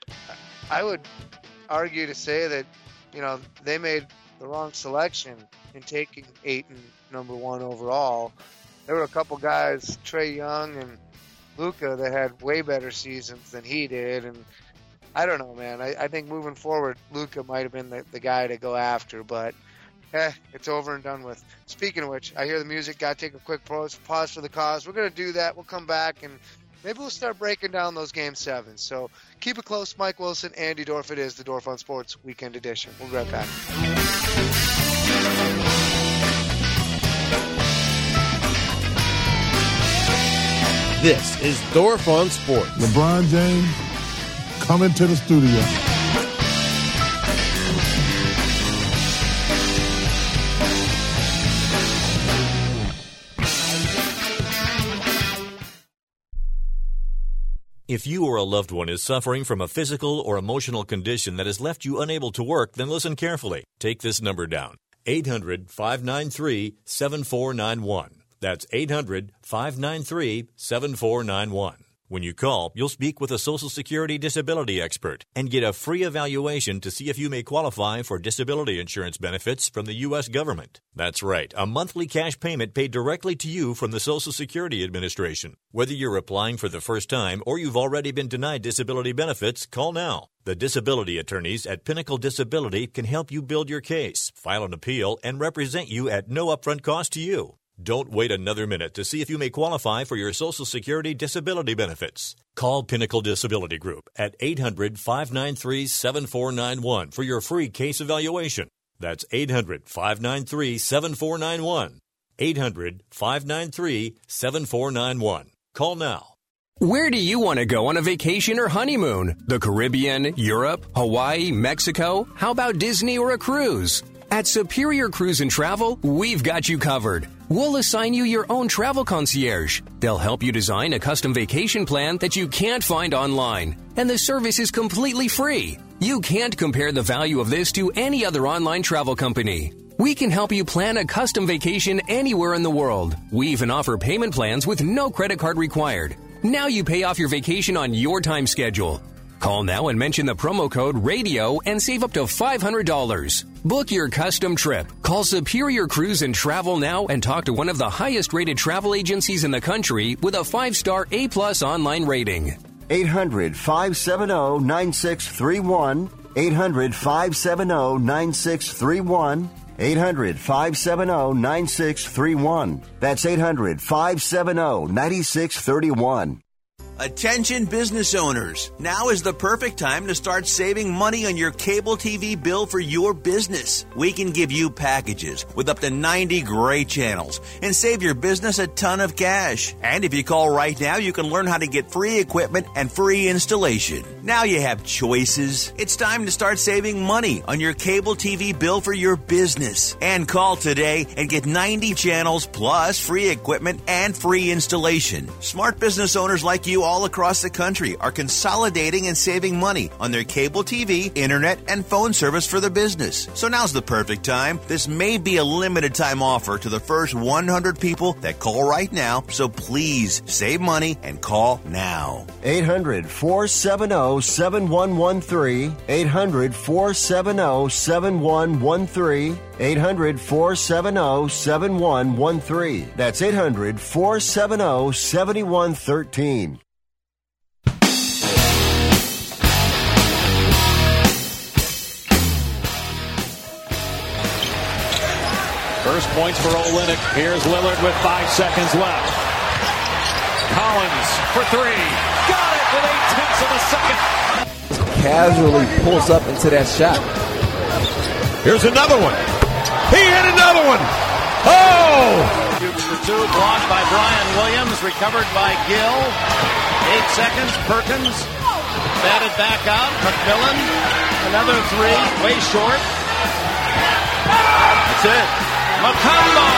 argue to say that, they made the wrong selection in taking Ayton number 1 overall. There were a couple guys, Trae Young and Luka, that had way better seasons than he did. And I don't know, man. I think moving forward, Luka might have been the guy to go after, but it's over and done with. Speaking of which, I hear the music. Got to take a quick pause for the cause. We're going to do that. We'll come back and maybe we'll start breaking down those Game 7s. So keep it close. Mike Wilson, Andy Dorf. It is the Dorf on Sports Weekend Edition. We'll be right back. This is Dorf on Sports. LeBron James coming to the studio. If you or a loved one is suffering from a physical or emotional condition that has left you unable to work, then listen carefully. Take this number down, 800-593-7491. That's 800-593-7491. When you call, you'll speak with a Social Security disability expert and get a free evaluation to see if you may qualify for disability insurance benefits from the U.S. government. That's right, a monthly cash payment paid directly to you from the Social Security Administration. Whether you're applying for the first time or you've already been denied disability benefits, call now. The disability attorneys at Pinnacle Disability can help you build your case, file an appeal, and represent you at no upfront cost to you. Don't wait another minute to see if you may qualify for your Social Security disability benefits. Call Pinnacle Disability Group at 800-593-7491 for your free case evaluation. That's 800-593-7491. 800-593-7491. Call now. Where do you want to go on a vacation or honeymoon? The Caribbean, Europe, Hawaii, Mexico? How about Disney or a cruise? At Superior Cruise and Travel, we've got you covered. We'll assign you your own travel concierge. They'll help you design a custom vacation plan that you can't find online. And the service is completely free. You can't compare the value of this to any other online travel company. We can help you plan a custom vacation anywhere in the world. We even offer payment plans with no credit card required. Now you pay off your vacation on your time schedule. Call now and mention the promo code RADIO and save up to $500. Book your custom trip. Call Superior Cruise and Travel now and talk to one of the highest rated travel agencies in the country with a 5-star A+ online rating. 800-570-9631. 800-570-9631. 800-570-9631. That's 800-570-9631. Attention business owners. Now is the perfect time to start saving money on your cable TV bill for your business. We can give you packages with up to 90 great channels and save your business a ton of cash. And if you call right now, you can learn how to get free equipment and free installation. Now you have choices. It's time to start saving money on your cable TV bill for your business. And call today and get 90 channels plus free equipment and free installation. Smart business owners like you all across the country are consolidating and saving money on their cable TV, internet, and phone service for their business. So now's the perfect time. This may be a limited time offer to the first 100 people that call right now, so please save money and call now. 800-470-7113. 800-470-7113. 800-470-7113. That's 800-470-7113. First points for Olynyk. Here's Lillard with 5 seconds left. Collins for three. Got it with 0.8 of a second. Casually pulls up into that shot. Here's another one. He hit another one. Oh! Shoots for two. Blocked by Brian Williams. Recovered by Gill. 8 seconds. Perkins. Batted back out. McMillan. Another three. Way short. That's it. Mutombo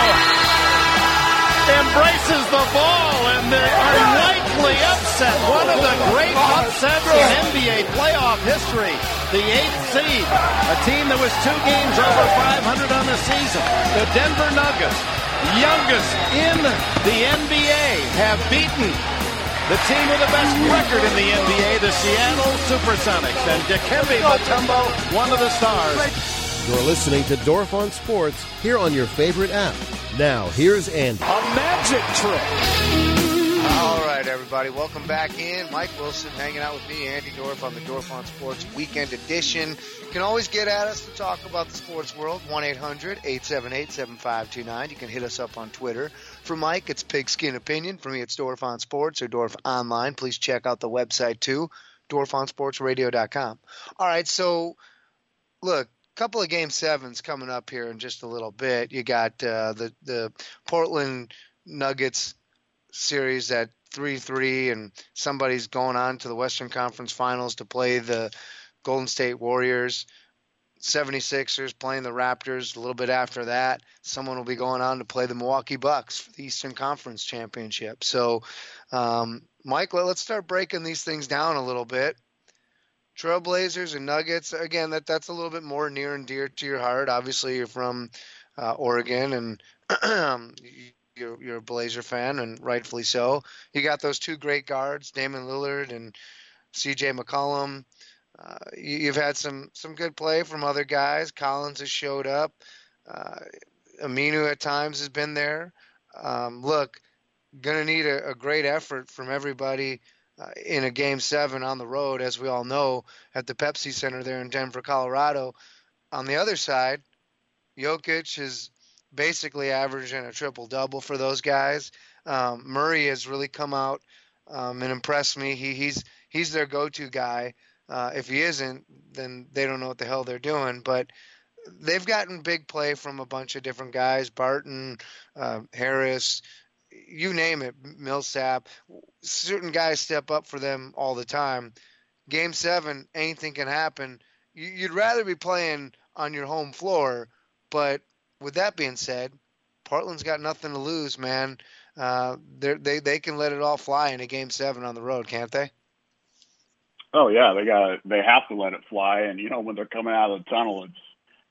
embraces the ball, and the unlikely upset, one of the great upsets in NBA playoff history. The 8th seed, a team that was 2 games over 500 on the season. The Denver Nuggets, youngest in the NBA, have beaten the team with the best record in the NBA, the Seattle Supersonics. And Dikembe Mutombo, one of the stars. You're listening to Dorf on Sports here on your favorite app. Now, here's Andy. A magic trick. All right, everybody. Welcome back in. Mike Wilson hanging out with me, Andy Dorf, on the Dorf on Sports Weekend Edition. You can always get at us to talk about the sports world. 1-800-878-7529. You can hit us up on Twitter. For Mike, it's Pigskin Opinion. For me, it's Dorf on Sports or Dorf Online. Please check out the website, too, dorfonsportsradio.com. All right, so, look. Couple of Game 7s coming up here in just a little bit. You got the Portland Nuggets series at 3-3, and somebody's going on to the Western Conference Finals to play the Golden State Warriors. 76ers playing the Raptors. A little bit after that, someone will be going on to play the Milwaukee Bucks for the Eastern Conference Championship. So, Mike, let's start breaking these things down a little bit. Trailblazers and Nuggets, again, that's a little bit more near and dear to your heart. Obviously, you're from Oregon, and you you're a Blazer fan, and rightfully so. You got those two great guards, Damian Lillard and C.J. McCollum. You've had some good play from other guys. Collins has showed up. Aminu at times has been there. Look, going to need a great effort from everybody in a Game 7 on the road, as we all know, at the Pepsi Center there in Denver, Colorado. On the other side, Jokic is basically averaging a triple-double for those guys. Murray has really come out and impressed me. He's their go-to guy. If he isn't, then they don't know what the hell they're doing. But they've gotten big play from a bunch of different guys, Barton, Harris, you name it, Millsap. Certain guys step up for them all the time. Game 7, anything can happen. You'd rather be playing on your home floor, but with that being said, Portland's got nothing to lose, man. They can let it all fly in a Game 7 on the road, can't they? Oh yeah, they have to let it fly. And when they're coming out of the tunnel, it's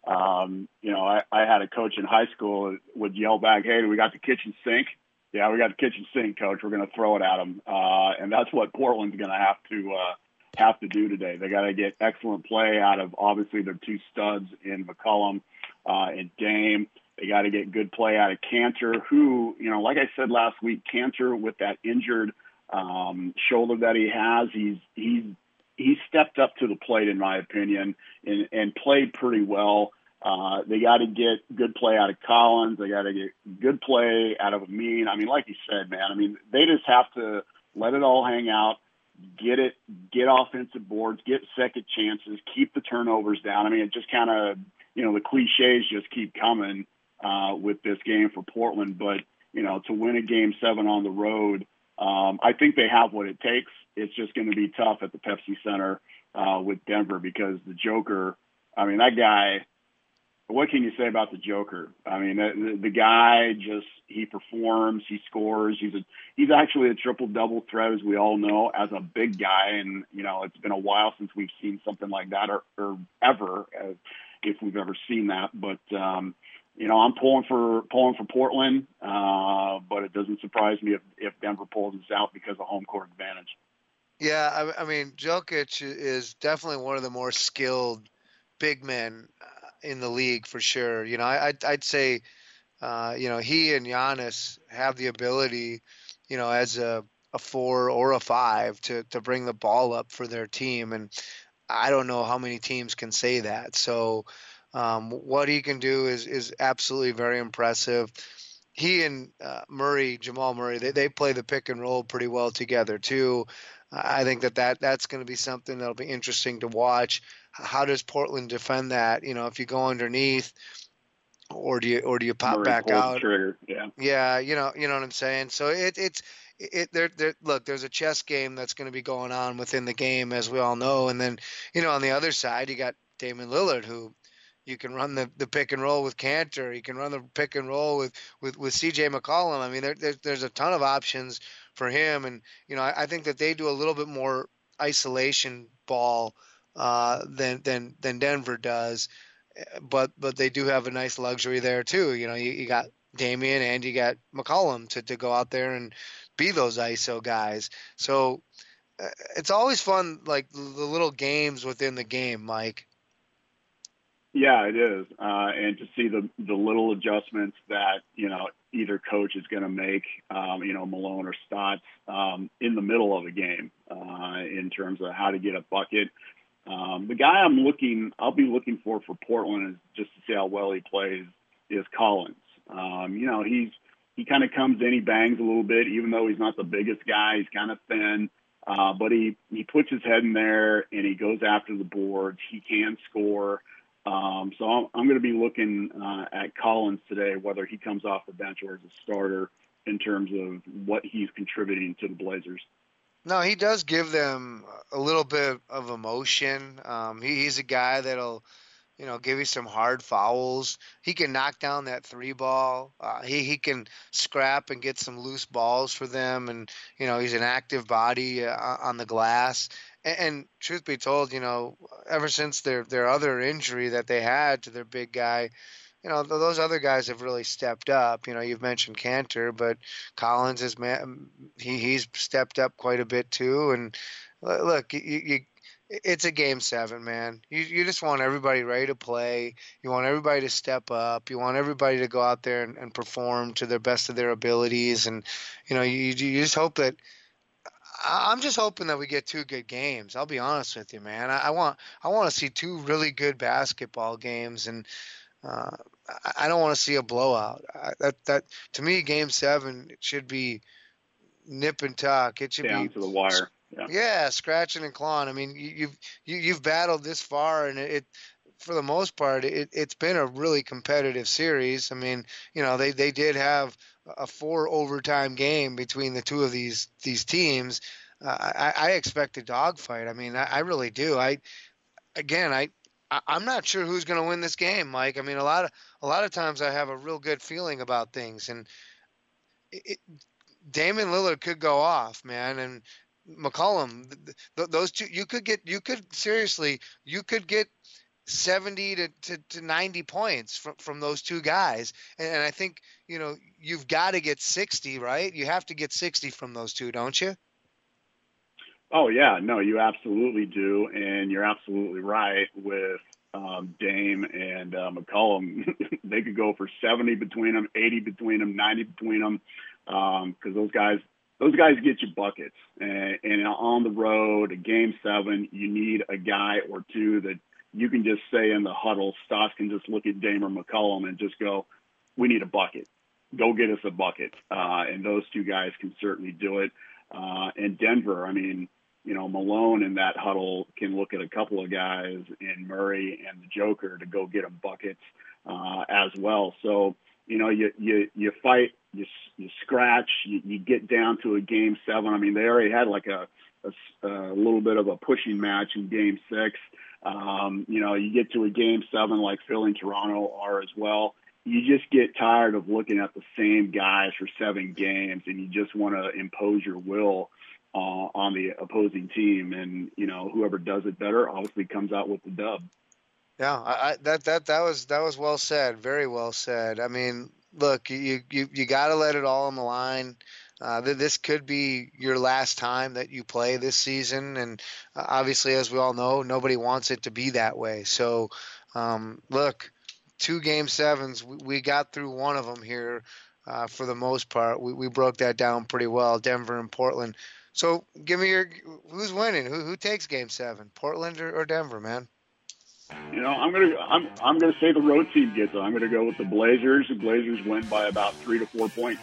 I had a coach in high school would yell back, "Hey, we got the kitchen sink." Yeah, we got the kitchen sink, coach. We're going to throw it at them, and that's what Portland's going to have to do today. They got to get excellent play out of obviously their two studs in McCollum and Dame. They got to get good play out of Cantor, who like I said last week, Cantor with that injured shoulder that he has, he stepped up to the plate, in my opinion, and played pretty well. They got to get good play out of Collins. They got to get good play out of Amin. I mean, like you said, man, they just have to let it all hang out, get offensive boards, get second chances, keep the turnovers down. It just kind of, the cliches just keep coming with this game for Portland. But, to win a Game 7 on the road, I think they have what it takes. It's just going to be tough at the Pepsi Center with Denver because the Joker, that guy, what can you say about the Joker? The guy he performs, he scores. He's actually a triple-double threat, as we all know, as a big guy. And, it's been a while since we've seen something like that or ever, if we've ever seen that. But, I'm pulling for Portland, but it doesn't surprise me if Denver pulls this out because of home court advantage. Yeah, Jokic is definitely one of the more skilled big men in the league for sure. I'd say, he and Giannis have the ability, as a 4 or a 5 to bring the ball up for their team. And I don't know how many teams can say that. So what he can do is absolutely very impressive. He and Jamal Murray, they play the pick and roll pretty well together too. I think that's going to be something that'll be interesting to watch. How does Portland defend that? If you go underneath, or do you pop Murray back out? Trigger. Yeah. You know what I'm saying. So look, there's a chess game that's going to be going on within the game, as we all know. And then on the other side, you got Damian Lillard, who you can run the pick and roll with Cantor. You can run the pick and roll with C.J. McCollum. There's a ton of options for him. And, I think that they do a little bit more isolation ball than Denver does. But they do have a nice luxury there, too. You got Damian and you got McCollum to go out there and be those ISO guys. So it's always fun, like the little games within the game, Mike. Yeah, it is. And to see the little adjustments that, either coach is going to make, Malone or Stotts, in the middle of a game, in terms of how to get a bucket. The guy I'll be looking for Portland is just to see how well he plays is Collins. He kind of comes in, he bangs a little bit, even though he's not the biggest guy, he's kind of thin. But he puts his head in there and he goes after the boards. He can score. So I'm going to be looking at Collins today, whether he comes off the bench or as a starter, in terms of what he's contributing to the Blazers. No, he does give them a little bit of emotion. He's a guy that'll, give you some hard fouls. He can knock down that 3 ball. He can scrap and get some loose balls for them. And, he's an active body on the glass. And truth be told, ever since their other injury that they had to their big guy, those other guys have really stepped up. You've mentioned Cantor, but Collins he's stepped up quite a bit too. And look, it's a Game 7, man. You just want everybody ready to play. You want everybody to step up. You want everybody to go out there and perform to their best of their abilities. And you just hope that. I'm just hoping that we get 2 good games. I'll be honest with you, man. I want to see 2 really good basketball games, and I don't want to see a blowout. That to me, Game 7, it should be nip and tuck. It should down be to the wire. Yeah, scratching and clawing. I mean, you've battled this far, and it for the most part, it's been a really competitive series. I mean, they did have a 4 overtime game between the 2 of these teams. I expect a dogfight. I mean, I really do. I'm not sure who's going to win this game, Mike. I mean, a lot of times I have a real good feeling about things, and Damian Lillard could go off, man, and McCollum. Those 2, you could get 70 to 90 points from those 2 guys, and I think you've got to get 60, right? You have to get 60 from those 2, don't you? Oh yeah, no, you absolutely do, and you're absolutely right with Dame and McCollum. They could go for 70 between them, 80 between them, 90 between them, because those guys get you buckets. And on the road, a Game 7, you need a guy or 2 that you can just say in the huddle. Stoss can just look at Dame or McCollum and just go, "We need a bucket. Go get us a bucket." And those 2 guys can certainly do it. And Denver, I mean, Malone in that huddle can look at a couple of guys in Murray and the Joker to go get them buckets as well. So, you fight, you scratch, you get down to a Game 7. I mean, they already had like a little bit of a pushing match in Game 6. You get to a Game 7 like Philly and Toronto are as well. You just get tired of looking at the same guys for 7 games, and you just want to impose your will on the opposing team. And whoever does it better obviously comes out with the dub. Yeah, that was well said. Very well said. I mean, look, you got to let it all on the line. This could be your last time that you play this season, and obviously, as we all know, nobody wants it to be that way. So, look, 2 Game 7s, we got through one of them here for the most part. We broke that down pretty well, Denver and Portland. So, give me who's winning? Who takes Game 7, Portland or Denver, man? I'm gonna say the road team gets it. I'm gonna go with the Blazers. The Blazers win by about 3 to 4 points.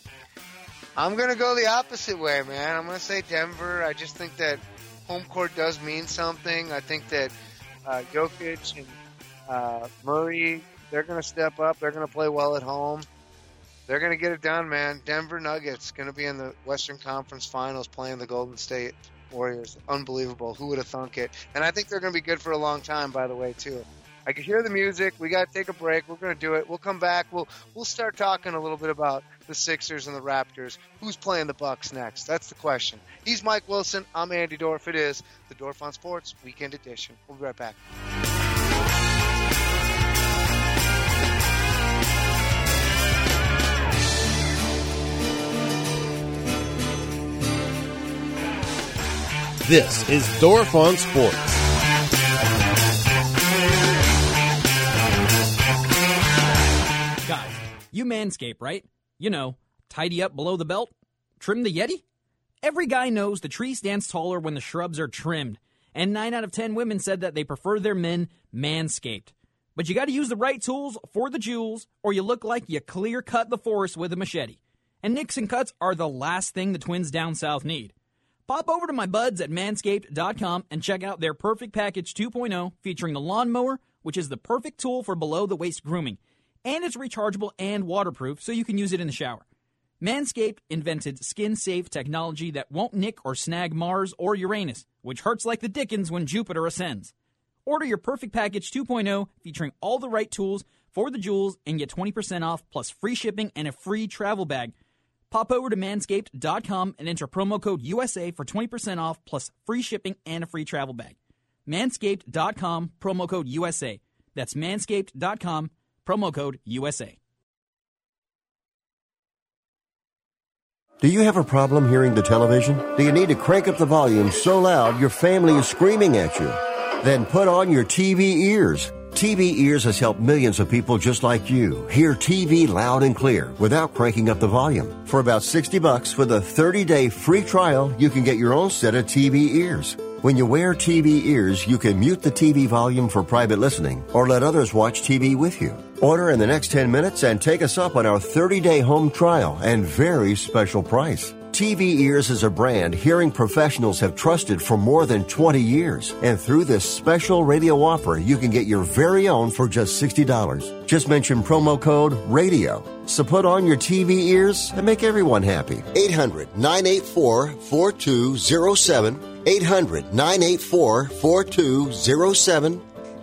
I'm going to go the opposite way, man. I'm going to say Denver. I just think that home court does mean something. I think that Jokic and Murray, they're going to step up. They're going to play well at home. They're going to get it done, man. Denver Nuggets going to be in the Western Conference Finals playing the Golden State Warriors. Unbelievable. Who would have thunk it? And I think they're going to be good for a long time, by the way, too. I can hear the music. We got to take a break. We're going to do it. We'll come back. We'll start talking a little bit about the Sixers and the Raptors. Who's playing the Bucks next? That's the question. He's Mike Wilson. I'm Andy Dorf. It is the Dorf on Sports Weekend Edition. We'll be right back. This is Dorf on Sports. Guys, you manscape, right? Tidy up below the belt? Trim the Yeti? Every guy knows the tree stands taller when the shrubs are trimmed, and 9 out of 10 women said that they prefer their men manscaped. But you got to use the right tools for the jewels, or you look like you clear-cut the forest with a machete. And nicks and cuts are the last thing the twins down south need. Pop over to my buds at Manscaped.com and check out their Perfect Package 2.0 featuring the lawnmower, which is the perfect tool for below-the-waist grooming. And it's rechargeable and waterproof, so you can use it in the shower. Manscaped invented skin-safe technology that won't nick or snag Mars or Uranus, which hurts like the dickens when Jupiter ascends. Order your Perfect Package 2.0 featuring all the right tools for the jewels and get 20% off plus free shipping and a free travel bag. Pop over to Manscaped.com and enter promo code USA for 20% off plus free shipping and a free travel bag. Manscaped.com, promo code USA. That's Manscaped.com, Promo code USA. Do you have a problem hearing the television? Do you need to crank up the volume so loud your family is screaming at you? Then put on your TV ears. TV Ears has helped millions of people just like you hear TV loud and clear without cranking up the volume. For about $60 with a 30-day free trial, you can get your own set of TV Ears. When you wear TV Ears, you can mute the TV volume for private listening or let others watch TV with you. Order in the next 10 minutes and take us up on our 30-day home trial and very special price. TV Ears is a brand hearing professionals have trusted for more than 20 years. And through this special radio offer, you can get your very own for just $60. Just mention promo code RADIO. So put on your TV ears and make everyone happy. 800-984-4207. 800-984-4207.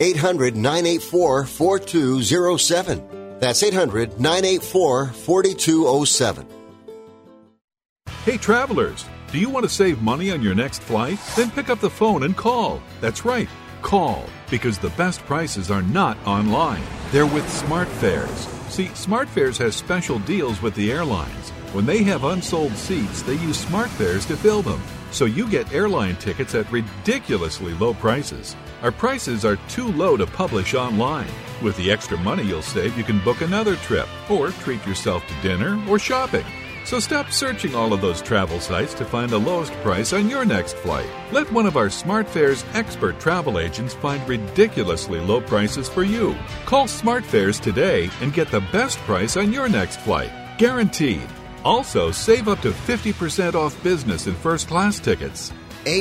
800-984-4207. That's 800-984-4207. Hey travelers, do you want to save money on your next flight? Then pick up the phone and call. That's right, call, because the best prices are not online. They're with SmartFares. See, SmartFares has special deals with the airlines. When they have unsold seats, they use SmartFares to fill them. So you get airline tickets at ridiculously low prices. Our prices are too low to publish online. With the extra money you'll save, you can book another trip or treat yourself to dinner or shopping. So stop searching all of those travel sites to find the lowest price on your next flight. Let one of our SmartFares expert travel agents find ridiculously low prices for you. Call SmartFares today and get the best price on your next flight. Guaranteed. Also, save up to 50% off business and first-class tickets.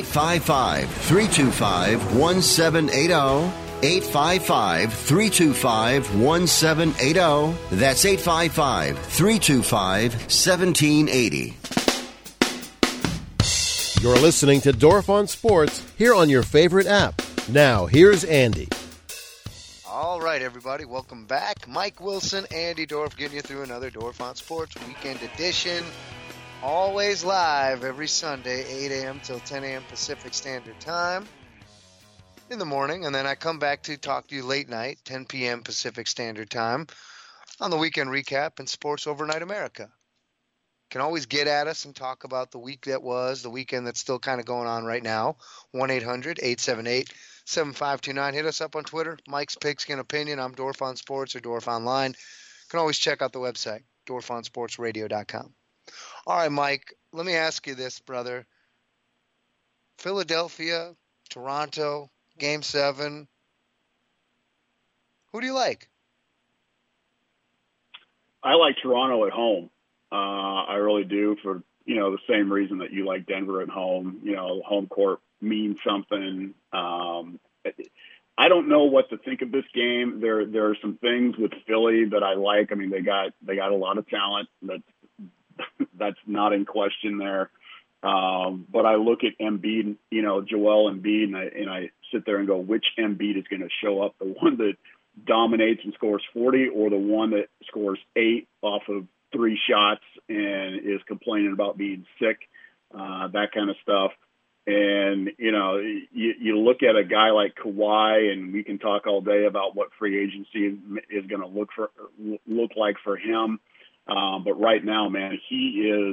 855-325-1780. 855-325-1780. That's 855-325-1780. You're listening to Dorf on Sports here on your favorite app. Now, here's Andy. All right, everybody, welcome back. Mike Wilson, Andy Dorf, getting you through another Dorf on Sports Weekend Edition. Always live every Sunday, 8 a.m. till 10 a.m. Pacific Standard Time in the morning, and then I come back to talk to you late night, 10 p.m. Pacific Standard Time, on the Weekend Recap and Sports Overnight America. You can always get at us and talk about the week that was, the weekend that's still kind of going on right now, 1-800-878-7529. Hit us up on Twitter, Mike's Pigskin Opinion. I'm Dorf on Sports or Dorf Online. You can always check out the website, dorfonsportsradio.com. All right, Mike, let me ask you this, brother. Philadelphia, Toronto, Game 7. Who do you like? I like Toronto at home. I really do, for the same reason that you like Denver at home. Home court means something. I don't know what to think of this game. There are some things with Philly that I like. I mean, they got a lot of talent. That's not in question there. But I look at Embiid, Joel Embiid, and I sit there and go, which Embiid is going to show up? The one that dominates and scores 40, or the one that scores 8 off of 3 shots and is complaining about being sick, that kind of stuff. And, you look at a guy like Kawhi, and we can talk all day about what free agency is going to look like for him. But right now, man, he is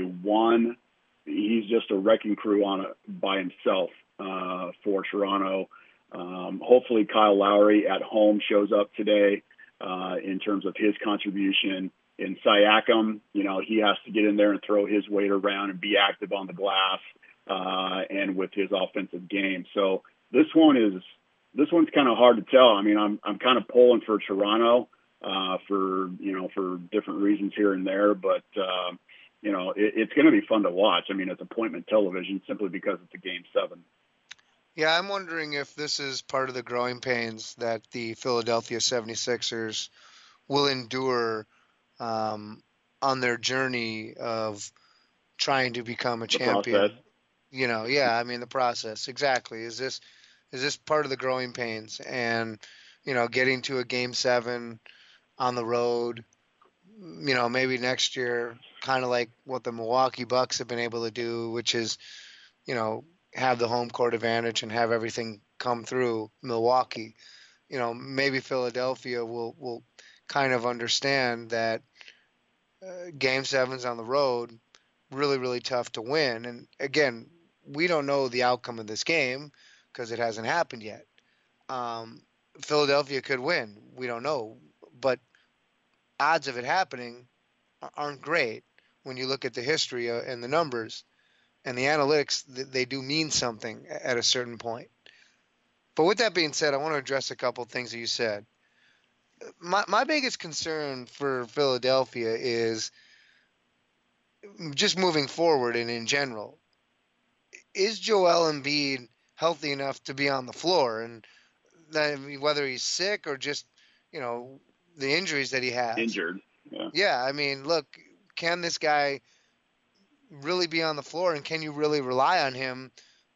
he's just a wrecking crew by himself for Toronto. Hopefully Kyle Lowry at home shows up today in terms of his contribution. In Siakam, he has to get in there and throw his weight around and be active on the glass and with his offensive game. So this one's kind of hard to tell. I mean, I'm kind of pulling for Toronto for different reasons here and there, but it's going to be fun to watch. I mean, it's appointment television simply because it's a Game 7. Yeah, I'm wondering if this is part of the growing pains that the Philadelphia 76ers will endure on their journey of trying to become a champion. Process. The process. Exactly. Is this part of the growing pains? And, getting to a Game 7 on the road, maybe next year, kind of like what the Milwaukee Bucks have been able to do, which is, have the home court advantage and have everything come through Milwaukee. Maybe Philadelphia will kind of understand that Game 7's on the road, really, really tough to win. And again, we don't know the outcome of this game because it hasn't happened yet. Philadelphia could win. We don't know. But odds of it happening aren't great when you look at the history and the numbers. And the analytics, they do mean something at a certain point. But with that being said, I want to address a couple of things that you said. My biggest concern for Philadelphia is just moving forward and in general. Is Joel Embiid healthy enough to be on the floor? And whether he's sick or just, the injuries that he has. Injured. Yeah, I mean, look, can this guy really be on the floor, and can you really rely on him,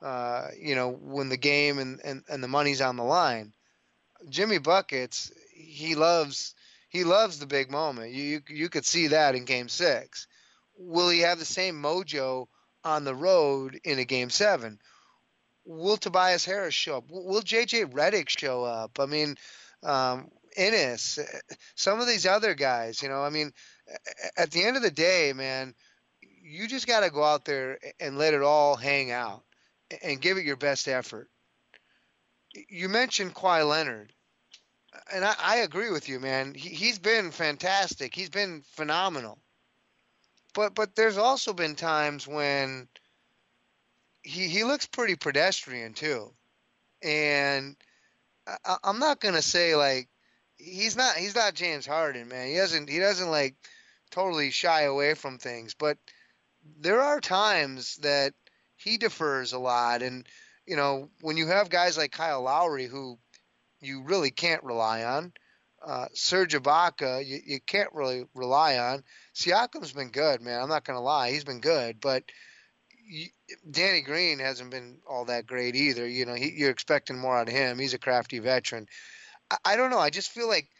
when the game and the money's on the line? Jimmy Buckets, he loves the big moment. You could see that in Game 6. Will he have the same mojo on the road in a Game 7? Will Tobias Harris show up? Will J.J. Redick show up? I mean, Ennis, some of these other guys, at the end of the day, man, you just got to go out there and let it all hang out and give it your best effort. You mentioned Kawhi Leonard, and I agree with you, man. He's been fantastic. He's been phenomenal. But there's also been times when he looks pretty pedestrian too. And I'm not going to say like he's not James Harden, man. He doesn't like totally shy away from things, but there are times that he defers a lot. And, when you have guys like Kyle Lowry who you really can't rely on, Serge Ibaka, you can't really rely on. Siakam's been good, man. I'm not going to lie. He's been good, but Danny Green hasn't been all that great either. You're expecting more out of him. He's a crafty veteran. I don't know. I just feel like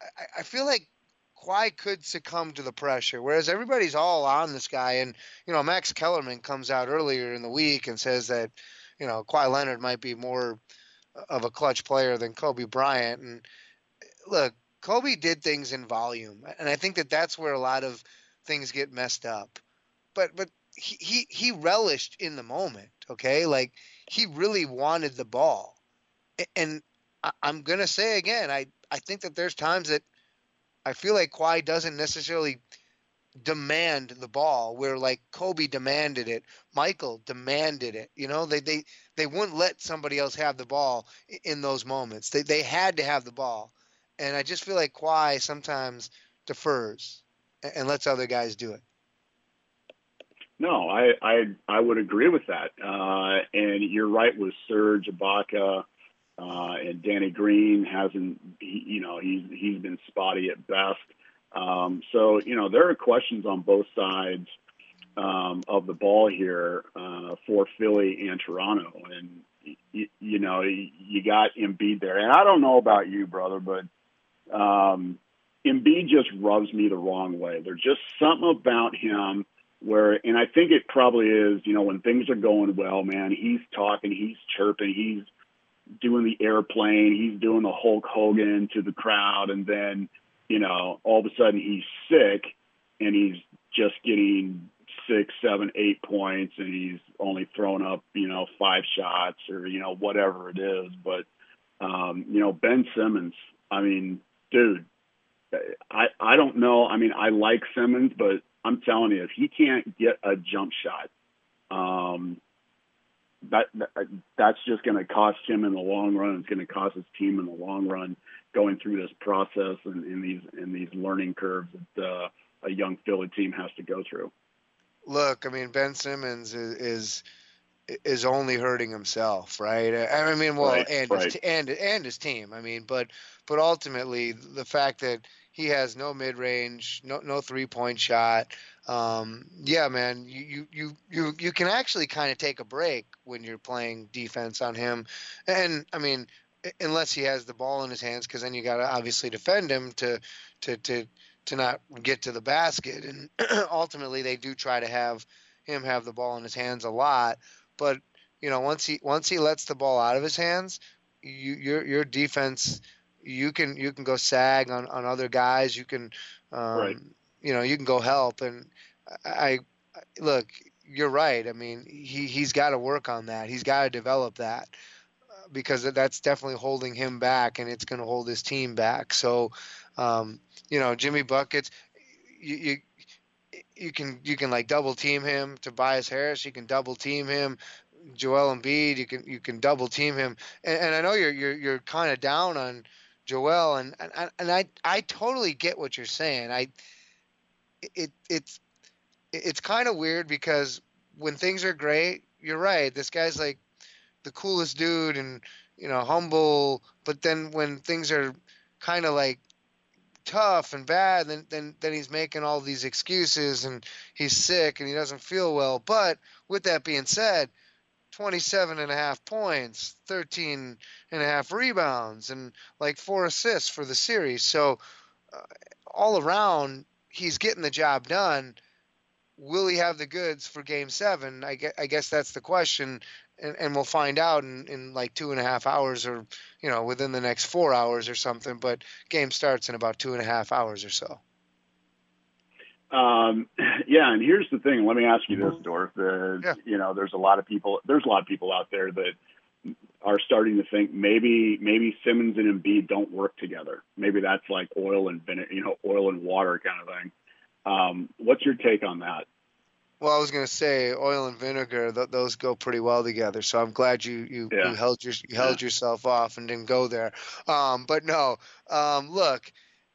Kawhi could succumb to the pressure, whereas everybody's all on this guy. And, Max Kellerman comes out earlier in the week and says that, Kawhi Leonard might be more of a clutch player than Kobe Bryant. And look, Kobe did things in volume, and I think that's where a lot of things get messed up. But he relished in the moment, okay? Like, he really wanted the ball. And I'm going to say again, I think that there's times that I feel like Kawhi doesn't necessarily demand the ball where like Kobe demanded it, Michael demanded it. They wouldn't let somebody else have the ball in those moments. They had to have the ball. And I just feel like Kawhi sometimes defers and lets other guys do it. No, I would agree with that. And you're right with Serge Ibaka. And Danny Green he's been spotty at best. So, there are questions on both sides of the ball here for Philly and Toronto. And, you got Embiid there. And I don't know about you, brother, but Embiid just rubs me the wrong way. There's just something about him and I think it probably is, when things are going well, man, he's talking, he's chirping, he's doing the airplane, he's doing the Hulk Hogan to the crowd, and then, all of a sudden he's sick and he's just getting 6, 7, 8 points and he's only thrown up, 5 shots or, whatever it is. But, Ben Simmons, I mean, dude, I don't know. I mean, I like Simmons, but I'm telling you, if he can't get a jump shot, that's just going to cost him in the long run. It's going to cost his team in the long run going through this process and in these learning curves that a young Philly team has to go through. Look, I mean, Ben Simmons is only hurting himself, right? I mean, well, right, and his team. I mean, but ultimately, the fact that he has no mid-range, no 3-point shot. Yeah, man, you can actually kind of take a break when you're playing defense on him, and I mean, unless he has the ball in his hands, because then you got to obviously defend him to not get to the basket, and ultimately they do try to have him have the ball in his hands a lot. But once he lets the ball out of his hands, your defense, you can go sag on other guys. You can, you know, you can go help. And I look, you're right. I mean, he's got to work on that. He's got to develop that because that's definitely holding him back, and it's going to hold his team back. So, you know, Jimmy Buckets, you can like double team him. Tobias Harris, you can double team him. Joel Embiid, you can double team him. And I know you're kind of down on Joel, and I totally get what you're saying. It's kind of weird because when things are great, you're right. This guy's like the coolest dude and, you know, humble. But then when things are kind of like tough and bad, then he's making all these excuses and he's sick and he doesn't feel well. But with that being said, 27.5 points, 13.5 rebounds, and like 4 assists for the series. So all around, he's getting the job done. Will he have the goods for Game 7? I guess that's the question, and we'll find out in like 2.5 hours or, you know, within the next 4 hours or something. But game starts in about 2.5 hours or so. Yeah, and here's the thing. Let me ask you this, Dorf. You know, there's a lot of people out there that are starting to think maybe Simmons and Embiid don't work together. Maybe that's like oil and water kind of thing. What's your take on that? Well, I was going to say oil and vinegar; those go pretty well together. So I'm glad you held yourself off and didn't go there. But no, look,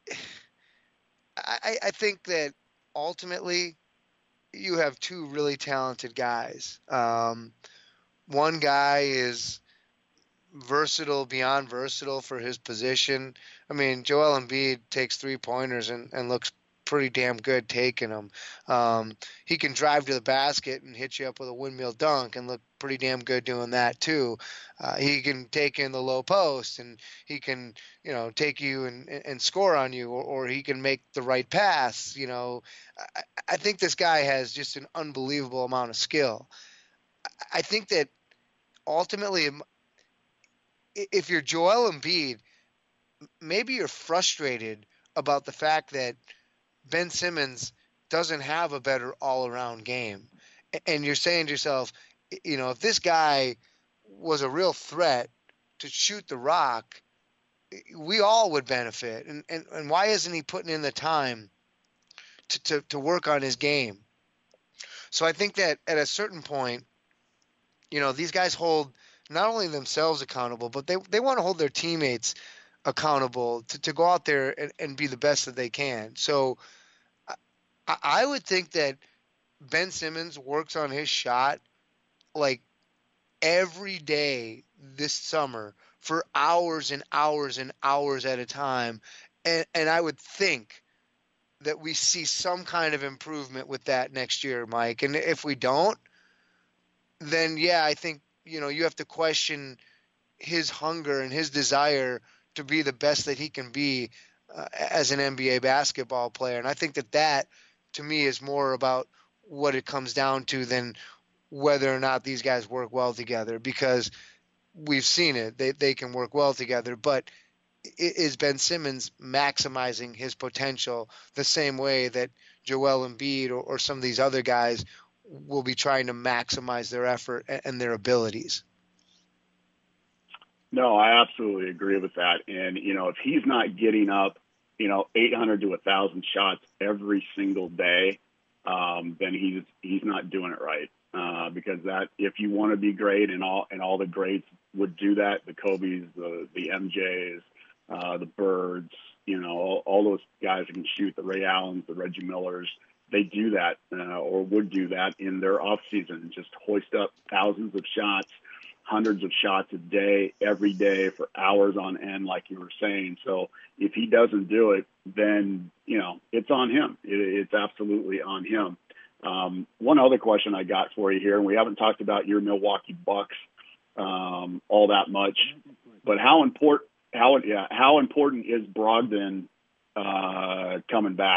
I think that ultimately you have two really talented guys. One guy is versatile beyond versatile for his position. I mean, Joel Embiid takes 3-pointers and looks pretty damn good taking them. He can drive to the basket and hit you up with a windmill dunk and look pretty damn good doing that too. He can take in the low post and he can, you know, take you and score on you, or he can make the right pass. You know, I think this guy has just an unbelievable amount of skill. I think that ultimately, if you're Joel Embiid, maybe you're frustrated about the fact that Ben Simmons doesn't have a better all-around game. And you're saying to yourself, you know, if this guy was a real threat to shoot the rock, we all would benefit. And why isn't he putting in the time to work on his game? So I think that at a certain point, you know, these guys hold not only themselves accountable, but they want to hold their teammates accountable to go out there and be the best that they can. So I would think that Ben Simmons works on his shot like every day this summer for hours and hours and hours at a time. And I would think that we see some kind of improvement with that next year, Mike. And if we don't, then yeah, I think, you know, you have to question his hunger and his desire to be the best that he can be as an NBA basketball player. And I think that to me is more about what it comes down to than whether or not these guys work well together, because we've seen it. They can work well together, but is Ben Simmons maximizing his potential the same way that Joel Embiid or some of these other guys will be trying to maximize their effort and their abilities? No, I absolutely agree with that. And, you know, if he's not getting up, you know, 800 to 1,000 shots every single day, then he's not doing it right. Because that, if you want to be great, and all the greats would do that, the Kobe's, the MJs, the Birds, you know, all those guys that can shoot, the Ray Allens, the Reggie Millers, they do that or would do that in their off season, just hoist up thousands of shots, hundreds of shots a day, every day for hours on end, like you were saying. So if he doesn't do it, then, you know, it's on him. It's absolutely on him. One other question I got for you here, and we haven't talked about your Milwaukee Bucks all that much, but how important is Brogdon coming back?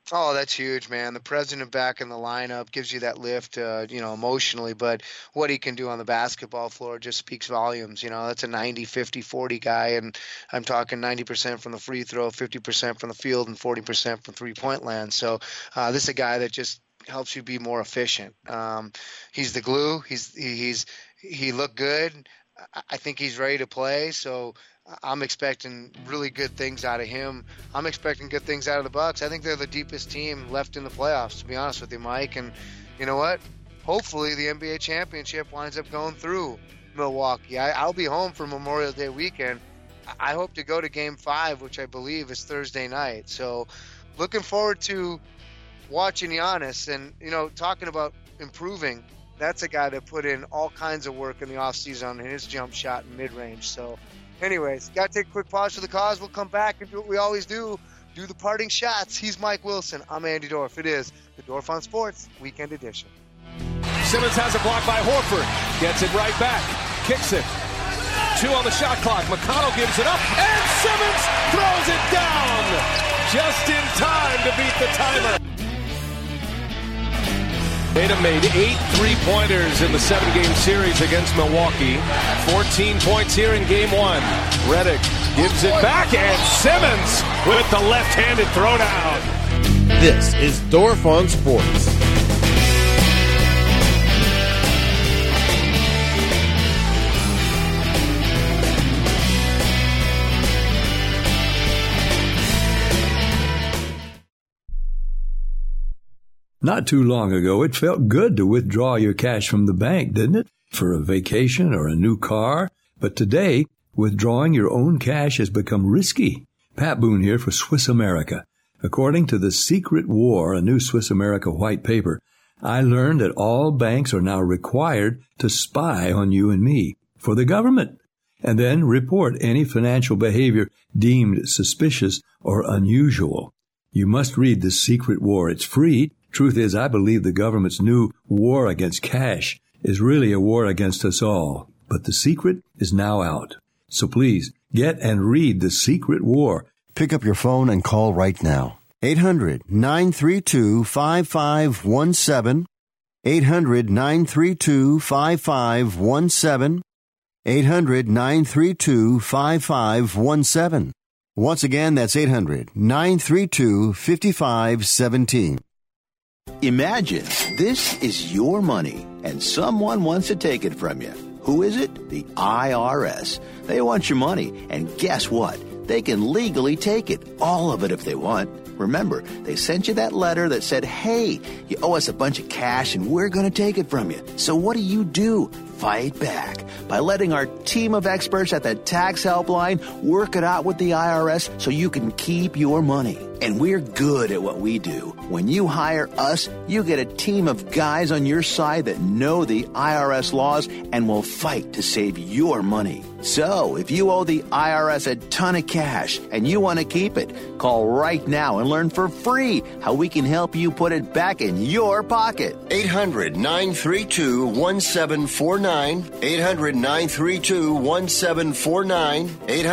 Oh, that's huge, man. The president back in the lineup gives you that lift, emotionally, but what he can do on the basketball floor just speaks volumes. That's a 90, 50, 40 guy, and I'm talking 90% from the free throw, 50% from the field, and 40% from three-point land. So this is a guy that just helps you be more efficient. He's the glue. He looked good. I think he's ready to play, so I'm expecting really good things out of him. I'm expecting good things out of the Bucks. I think they're the deepest team left in the playoffs, to be honest with you, Mike. And you know what? Hopefully the NBA championship winds up going through Milwaukee. I'll be home for Memorial Day weekend. I hope to go to Game 5, which I believe is Thursday night. So looking forward to watching Giannis and, talking about improving. That's a guy that put in all kinds of work in the offseason in his jump shot and mid-range. So anyways, got to take a quick pause for the cause. We'll come back and do what we always do the parting shots. He's Mike Wilson. I'm Andy Dorf. It is the Dorf on Sports Weekend Edition. Simmons has a block by Horford. Gets it right back. Kicks it. 2 on the shot clock. McConnell gives it up. And Simmons throws it down. Just in time to beat the timer. Tatum made 8 3-pointers in the 7-game series against Milwaukee. 14 points here in Game 1. Redick gives it back, and Simmons with the left-handed throwdown. This is Dorf on Sports. Not too long ago, it felt good to withdraw your cash from the bank, didn't it? For a vacation or a new car. But today, withdrawing your own cash has become risky. Pat Boone here for Swiss America. According to The Secret War, a new Swiss America white paper, I learned that all banks are now required to spy on you and me for the government, and then report any financial behavior deemed suspicious or unusual. You must read The Secret War. It's free. Truth is, I believe the government's new war against cash is really a war against us all. But the secret is now out. So please, get and read The Secret War. Pick up your phone and call right now. 800-932-5517. 800-932-5517. 800-932-5517. Once again, that's 800-932-5517. Imagine this is your money and someone wants to take it from you. Who is it? The IRS. They want your money, and guess what? They can legally take it, all of it if they want. Remember, they sent you that letter that said, hey, you owe us a bunch of cash and we're going to take it from you. So what do? Fight back by letting our team of experts at the Tax Helpline work it out with the IRS so you can keep your money. And we're good at what we do. When you hire us, you get a team of guys on your side that know the IRS laws and will fight to save your money. So, if you owe the IRS a ton of cash and you want to keep it, call right now and learn for free how we can help you put it back in your pocket. 800-932-1749. 800-932-1749.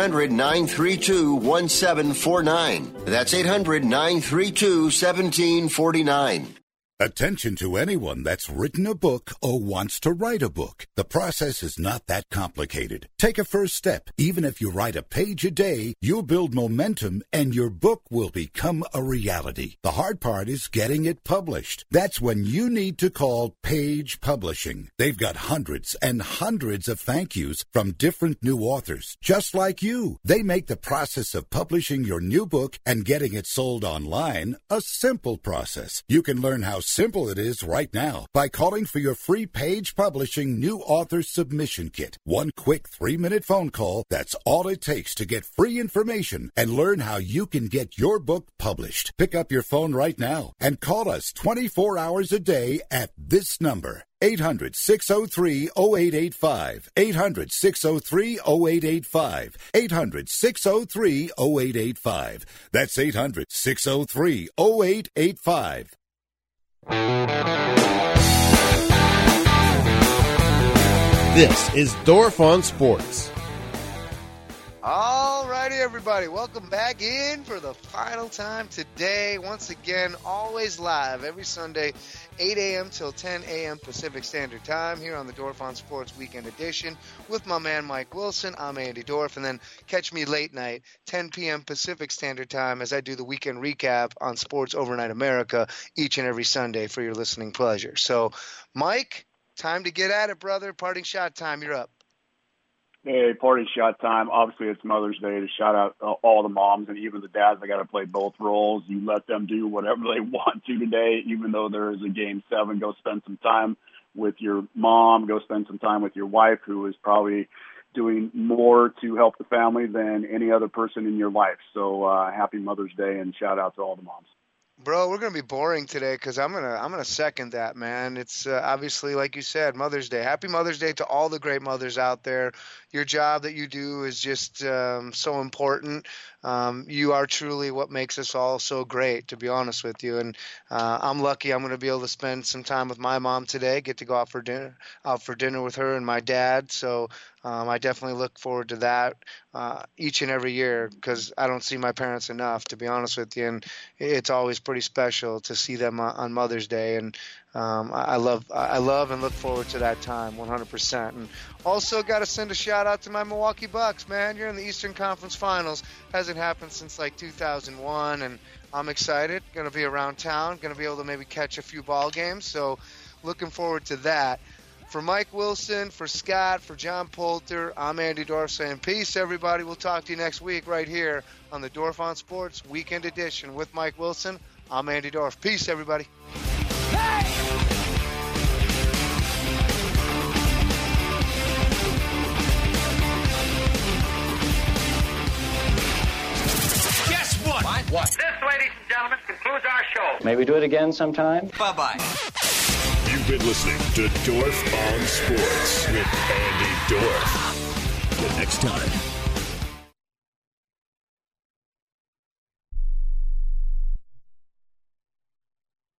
800-932-1749. That's 800-932-1749. Attention to anyone that's written a book or wants to write a book. The process is not that complicated. Take a first step. Even if you write a page a day, you'll build momentum and your book will become a reality. The hard part is getting it published. That's when you need to call Page Publishing. They've got hundreds and hundreds of thank yous from different new authors, just like you. They make the process of publishing your new book and getting it sold online a simple process. You can learn how simple it is right now by calling for your free Page Publishing New Author Submission Kit. One quick 3-minute phone call, that's all it takes to get free information and learn how you can get your book published. Pick up your phone right now and call us 24 hours a day at this number. 800-603-0885. 800-603-0885. 800-603-0885. That's 800-603-0885. This is Dorf on Sports. All right. righty, everybody. Welcome back in for the final time today. Once again, always live every Sunday, 8 a.m. till 10 a.m. Pacific Standard Time here on the Dorf on Sports Weekend Edition with my man Mike Wilson. I'm Andy Dorf, and then catch me late night, 10 p.m. Pacific Standard Time as I do the weekend recap on Sports Overnight America each and every Sunday for your listening pleasure. So, Mike, time to get at it, brother. Parting shot time. You're up. Hey, party shot time. Obviously, it's Mother's Day to shout out all the moms and even the dads. They got to play both roles. You let them do whatever they want to today, even though there is a Game 7. Go spend some time with your mom. Go spend some time with your wife, who is probably doing more to help the family than any other person in your life. So happy Mother's Day, and shout out to all the moms. Bro, we're going to be boring today because I'm gonna second that, man. It's obviously, like you said, Mother's Day. Happy Mother's Day to all the great mothers out there. Your job that you do is just so important. You are truly what makes us all so great, to be honest with you. And I'm lucky I'm going to be able to spend some time with my mom today, get to go out for dinner with her and my dad. So I definitely look forward to that each and every year because I don't see my parents enough, to be honest with you. And it's always pretty special to see them on Mother's Day. And I love and look forward to that time 100%. And also got to send a shout out to my Milwaukee Bucks, man. You're in the Eastern Conference Finals. Hasn't happened since like 2001, and I'm excited. Going to be around town. Going to be able to maybe catch a few ball games. So looking forward to that. For Mike Wilson, for Scott, for John Poulter, I'm Andy Dorf saying peace, everybody. We'll talk to you next week right here on the Dorf on Sports Weekend Edition with Mike Wilson. I'm Andy Dorf. Peace, everybody. Guess what? What? This, ladies and gentlemen, concludes our show. Maybe do it again sometime? Bye-bye. You've been listening to Dorf on Sports with Andy Dorf. Till next time.